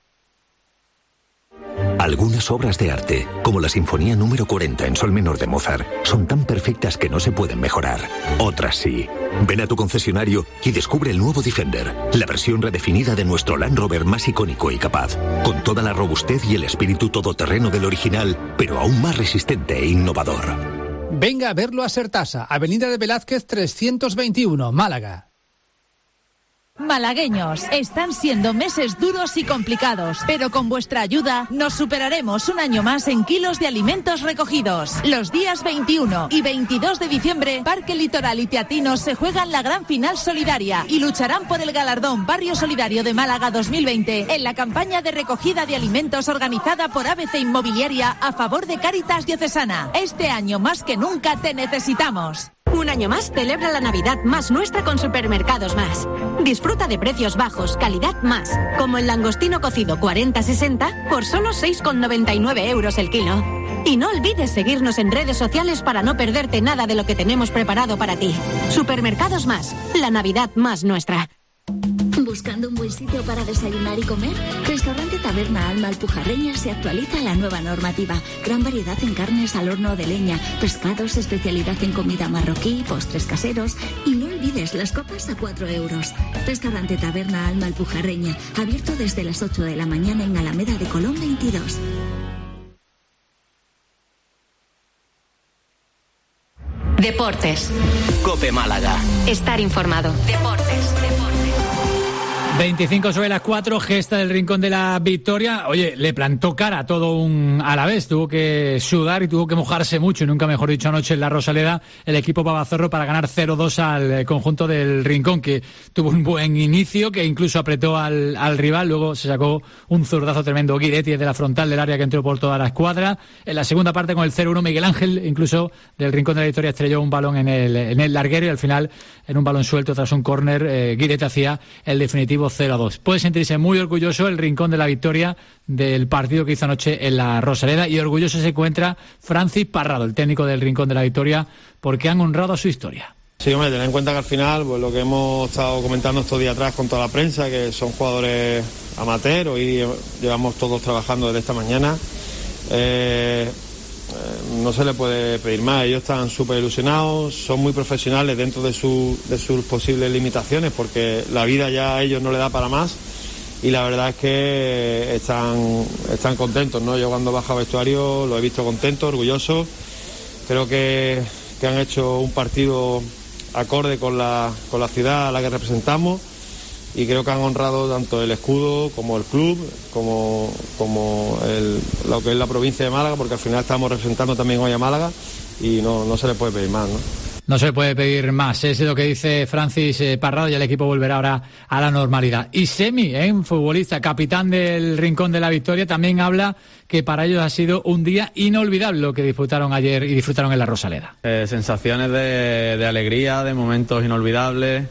Algunas obras de arte, como la Sinfonía número cuarenta en sol menor de Mozart, son tan perfectas que no se pueden mejorar. Otras sí. Ven a tu concesionario y descubre el nuevo Defender, la versión redefinida de nuestro Land Rover más icónico y capaz, con toda la robustez y el espíritu todoterreno del original, pero aún más resistente e innovador. Venga a verlo a Sertasa, Avenida de Velázquez trescientos veintiuno, Málaga. Malagueños, están siendo meses duros y complicados, pero con vuestra ayuda nos superaremos un año más en kilos de alimentos recogidos. Los días veintiuno y veintidós de diciembre, Parque Litoral y Teatinos se juegan la gran final solidaria y lucharán por el galardón Barrio Solidario de Málaga dos mil veinte en la campaña de recogida de alimentos organizada por A B C Inmobiliaria a favor de Cáritas Diocesana. Este año más que nunca te necesitamos. Un año más celebra la Navidad Más nuestra con Supermercados Más. Disfruta de precios bajos, calidad más, como el langostino cocido cuarenta sesenta por solo seis con noventa y nueve euros el kilo. Y no olvides seguirnos en redes sociales para no perderte nada de lo que tenemos preparado para ti. Supermercados Más, la Navidad Más nuestra. ¿Buscando un buen sitio para desayunar y comer? Restaurante Taberna Alma Alpujarreña se actualiza a la nueva normativa. Gran variedad en carnes al horno de leña, pescados, especialidad en comida marroquí, postres caseros. Y no olvides las copas a cuatro euros. Restaurante Taberna Alma Alpujarreña, abierto desde las ocho de la mañana en Alameda de Colón veintidós. Deportes. COPE Málaga. Estar informado. Deportes. veinticinco sobre las cuatro, gesta del Rincón de la Victoria. Oye, le plantó cara a todo un Alavés, tuvo que sudar y tuvo que mojarse mucho, nunca mejor dicho, anoche en la Rosaleda, el equipo Pavazorro para ganar cero dos al conjunto del Rincón, que tuvo un buen inicio, que incluso apretó al, al rival, luego se sacó un zurdazo tremendo Guidetti de la frontal del área que entró por toda la escuadra. En la segunda parte con el cero uno, Miguel Ángel, incluso del Rincón de la Victoria, estrelló un balón en el, en el larguero y al final, en un balón suelto tras un córner, eh, Guidetti hacía el definitivo cero a dos. Puede sentirse muy orgulloso el Rincón de la Victoria del partido que hizo anoche en la Rosaleda, y orgulloso se encuentra Francis Parrado, el técnico del Rincón de la Victoria, porque han honrado a su historia. Sí, hombre, ten en cuenta que al final, pues lo que hemos estado comentando estos días atrás con toda la prensa, que son jugadores amateur, hoy llevamos todos trabajando desde esta mañana, eh, eh, no se le puede pedir más. Ellos están súper ilusionados, son muy profesionales dentro de, su, de sus posibles limitaciones, porque la vida ya a ellos no le da para más, y la verdad es que están, están contentos, ¿no? Yo cuando bajo al vestuario lo he visto contento, orgulloso. Creo que, que han hecho un partido acorde con la, con la ciudad a la que representamos, y creo que han honrado tanto el escudo como el club, como, como el, lo que es la provincia de Málaga, porque al final estamos representando también hoy a Málaga, y no, no se le puede pedir más, ¿no? No se puede pedir más, es lo que dice Francis Parrado, y el equipo volverá ahora a la normalidad. Y Semi, ¿eh? Un futbolista, capitán del Rincón de la Victoria, también habla que para ellos ha sido un día inolvidable lo que disfrutaron ayer y disfrutaron en la Rosaleda. Eh, sensaciones de, de alegría, de momentos inolvidables,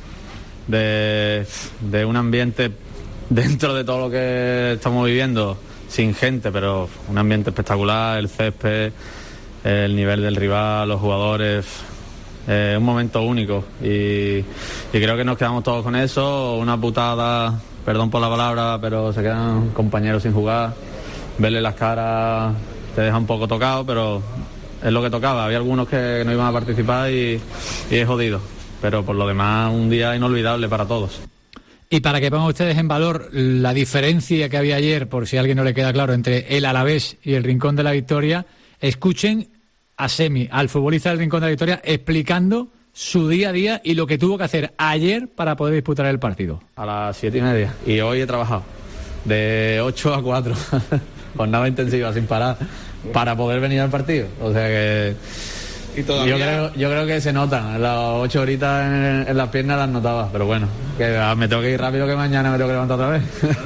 de, de un ambiente dentro de todo lo que estamos viviendo, sin gente, pero un ambiente espectacular, el césped, el nivel del rival, los jugadores, eh, un momento único, y, y creo que nos quedamos todos con eso. Una putada, perdón por la palabra, pero se quedan compañeros sin jugar, verle las caras te deja un poco tocado, pero es lo que tocaba. Había algunos que no iban a participar y, y es jodido, pero por lo demás un día inolvidable para todos. Y para que pongan ustedes en valor la diferencia que había ayer, por si a alguien no le queda claro, entre el Alavés y el Rincón de la Victoria, escuchen a Semi, al futbolista del Rincón de la Victoria, explicando su día a día y lo que tuvo que hacer ayer para poder disputar el partido. A las siete y media, y hoy he trabajado de ocho a cuatro, jornada intensiva sin parar, para poder venir al partido. O sea que ¿Y todavía? yo creo yo creo que se notan, las ocho horitas en, en las piernas las notaba, pero bueno, que me tengo que ir rápido, que mañana me tengo que levantar otra vez.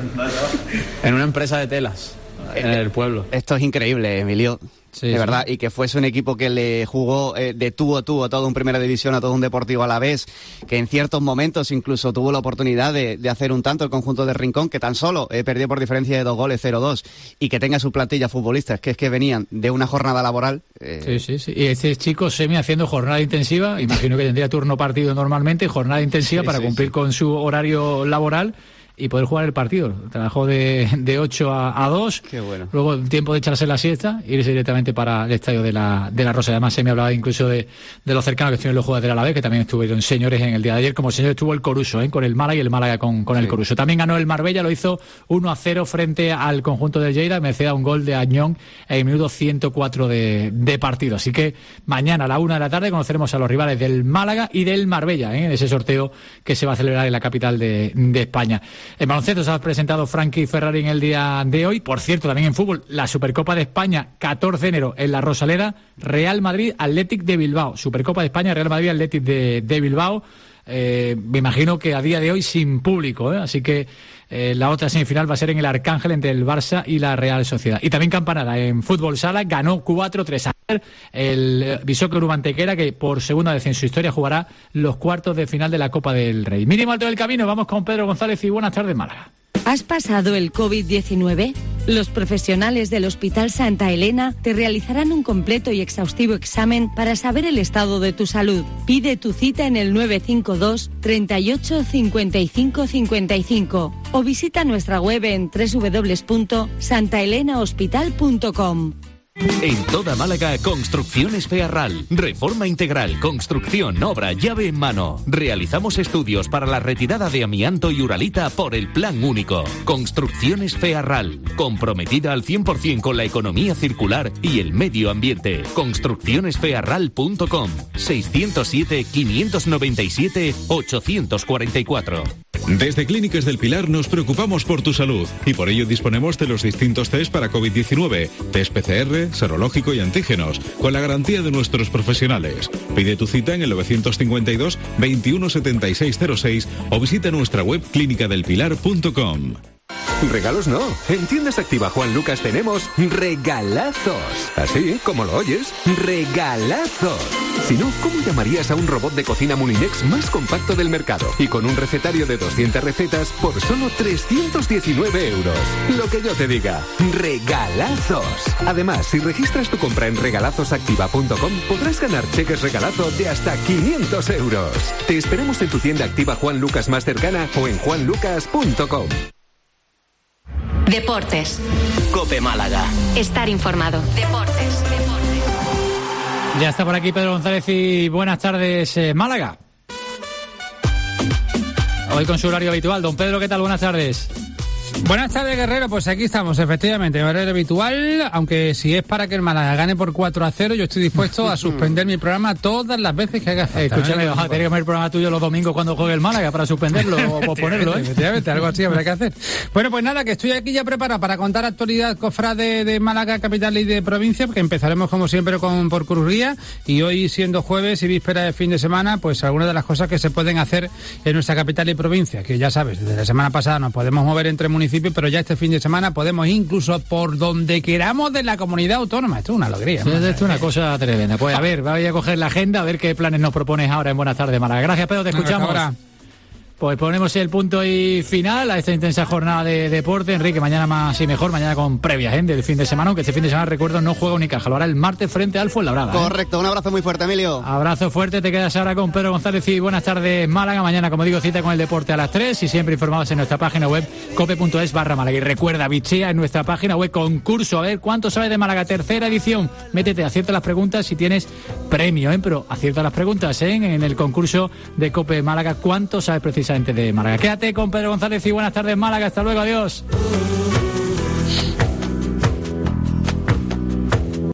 En una empresa de telas, en el pueblo. Esto es increíble, Emilio. Sí, de sí. verdad, y que fuese un equipo que le jugó eh, de tú a tú a todo un Primera División, a todo un Deportivo Alavés, que en ciertos momentos incluso tuvo la oportunidad de, de hacer un tanto el conjunto de Rincón, que tan solo eh, perdió por diferencia de dos goles, cero dos, y que tenga su plantilla futbolistas, que es que venían de una jornada laboral. Eh... Sí, sí, sí. Y este chico Semi haciendo jornada intensiva, imagino que tendría turno partido normalmente, jornada intensiva sí, para sí, cumplir sí. con su horario laboral. y poder jugar el partido. Trabajó de, de ocho a, a dos. Qué bueno. Luego el tiempo de echarse la siesta, irse directamente para el estadio de la, de la Rosa. Además se me hablaba incluso de, de los cercanos que estuvieron los jugadores del Alavés, que también estuvieron señores en el día de ayer, como señor estuvo el Coruso, ¿eh? Con el Málaga y el Málaga con, con el sí. Coruso. También ganó el Marbella, lo hizo uno a cero frente al conjunto del Lleida, merced a un gol de Añón en el minuto ciento cuatro de, de partido. Así que mañana a la una de la tarde conoceremos a los rivales del Málaga y del Marbella, ¿eh? En ese sorteo que se va a celebrar en la capital de, de España. En baloncesto se ha presentado Frankie Ferrari en el día de hoy. Por cierto, también en fútbol, la Supercopa de España, catorce de enero en la Rosaleda, Real Madrid, Athletic de Bilbao. Supercopa de España, Real Madrid, Athletic de, de Bilbao. Eh, me imagino que a día de hoy sin público, ¿eh? Así que eh, la otra semifinal va a ser en el Arcángel entre el Barça y la Real Sociedad. Y también campanada en fútbol sala, ganó cuatro tres ayer el Bisóquer Ubantequera, que por segunda vez en su historia jugará los cuartos de final de la Copa del Rey. Mínimo alto del camino, vamos con Pedro González y buenas tardes, Málaga. ¿Has pasado el COVID diecinueve? Los profesionales del Hospital Santa Elena te realizarán un completo y exhaustivo examen para saber el estado de tu salud. Pide tu cita en el nueve cinco dos, treinta y ocho, cincuenta y cinco cincuenta y cinco o visita nuestra web en doble u doble u doble u punto santa elena hospital punto com. En toda Málaga, Construcciones Fearral. Reforma integral, construcción, obra, llave en mano. Realizamos estudios para la retirada de amianto y uralita por el Plan Único. Construcciones Fearral. Comprometida al cien por ciento con la economía circular y el medio ambiente. construcciones fearral punto com. seiscientos siete, quinientos noventa y siete, ochocientos cuarenta y cuatro. Desde Clínicas del Pilar nos preocupamos por tu salud y por ello disponemos de los distintos test para COVID diecinueve, test P C R, serológico y antígenos, con la garantía de nuestros profesionales. Pide tu cita en el nueve cinco dos, veintiuno setenta y seis cero seis o visita nuestra web clínica del pilar punto com. Regalos no. En Tiendas Activa Juan Lucas tenemos regalazos. Así como lo oyes, regalazos. Si no, ¿cómo llamarías a un robot de cocina Moulinex más compacto del mercado? Y con un recetario de doscientas recetas por solo trescientos diecinueve euros. Lo que yo te diga, regalazos. Además, si registras tu compra en regalazos activa punto com, podrás ganar cheques regalazo de hasta quinientos euros. Te esperamos en tu tienda Activa Juan Lucas más cercana o en juan lucas punto com. Deportes. COPE Málaga. Estar informado. Deportes. Deportes. Ya está por aquí Pedro González y buenas tardes, eh, Málaga. Hoy con su horario habitual. Don Pedro, ¿qué tal? Buenas tardes. Buenas tardes, Guerrero. Pues aquí estamos, efectivamente, en horario habitual, aunque si es para que el Málaga gane por cuatro a cero, yo estoy dispuesto a suspender mi programa todas las veces que haga falta. Escúchame, vas a tener que ver el programa tuyo los domingos cuando juegue el Málaga para suspenderlo o posponerlo, ¿eh? Efectivamente, algo así habrá que hacer. Bueno, pues nada, que estoy aquí ya preparado para contar actualidad cofrade de Málaga, capital y de provincia, porque empezaremos como siempre con por Cruz Guía, y hoy siendo jueves y víspera de fin de semana, pues algunas de las cosas que se pueden hacer en nuestra capital y provincia, que ya sabes, desde la semana pasada nos podemos mover entre municipios, pero ya este fin de semana podemos incluso por donde queramos de la comunidad autónoma. Esto es una alegría. Sí, esto es una cosa tremenda. Pues a ver, voy a coger la agenda, a ver qué planes nos propones ahora en Buenas tardes, Málaga. Gracias, Pedro, te escuchamos. Ahora. Pues ponemos el punto y final a esta intensa jornada de deporte. Enrique, mañana más y mejor, mañana con previas, ¿eh? Del fin de semana, aunque este fin de semana, recuerdo, no juega Unicaja, lo hará el martes frente al Fuenlabrada. Correcto, ¿eh? Un abrazo muy fuerte, Emilio. Abrazo fuerte, te quedas ahora con Pedro González y buenas tardes, Málaga. Mañana, como digo, cita con el deporte a las tres y siempre informados en nuestra página web cope punto es barra Málaga. Y recuerda, bichea en nuestra página web, concurso, a ver cuánto sabes de Málaga, tercera edición. Métete, acierta las preguntas si tienes premio, ¿eh? Pero acierta las preguntas, ¿eh? En el concurso de Cope Málaga, cuánto sabes precisamente de Málaga. Quédate con Pedro González y buenas tardes, Málaga. Hasta luego, adiós.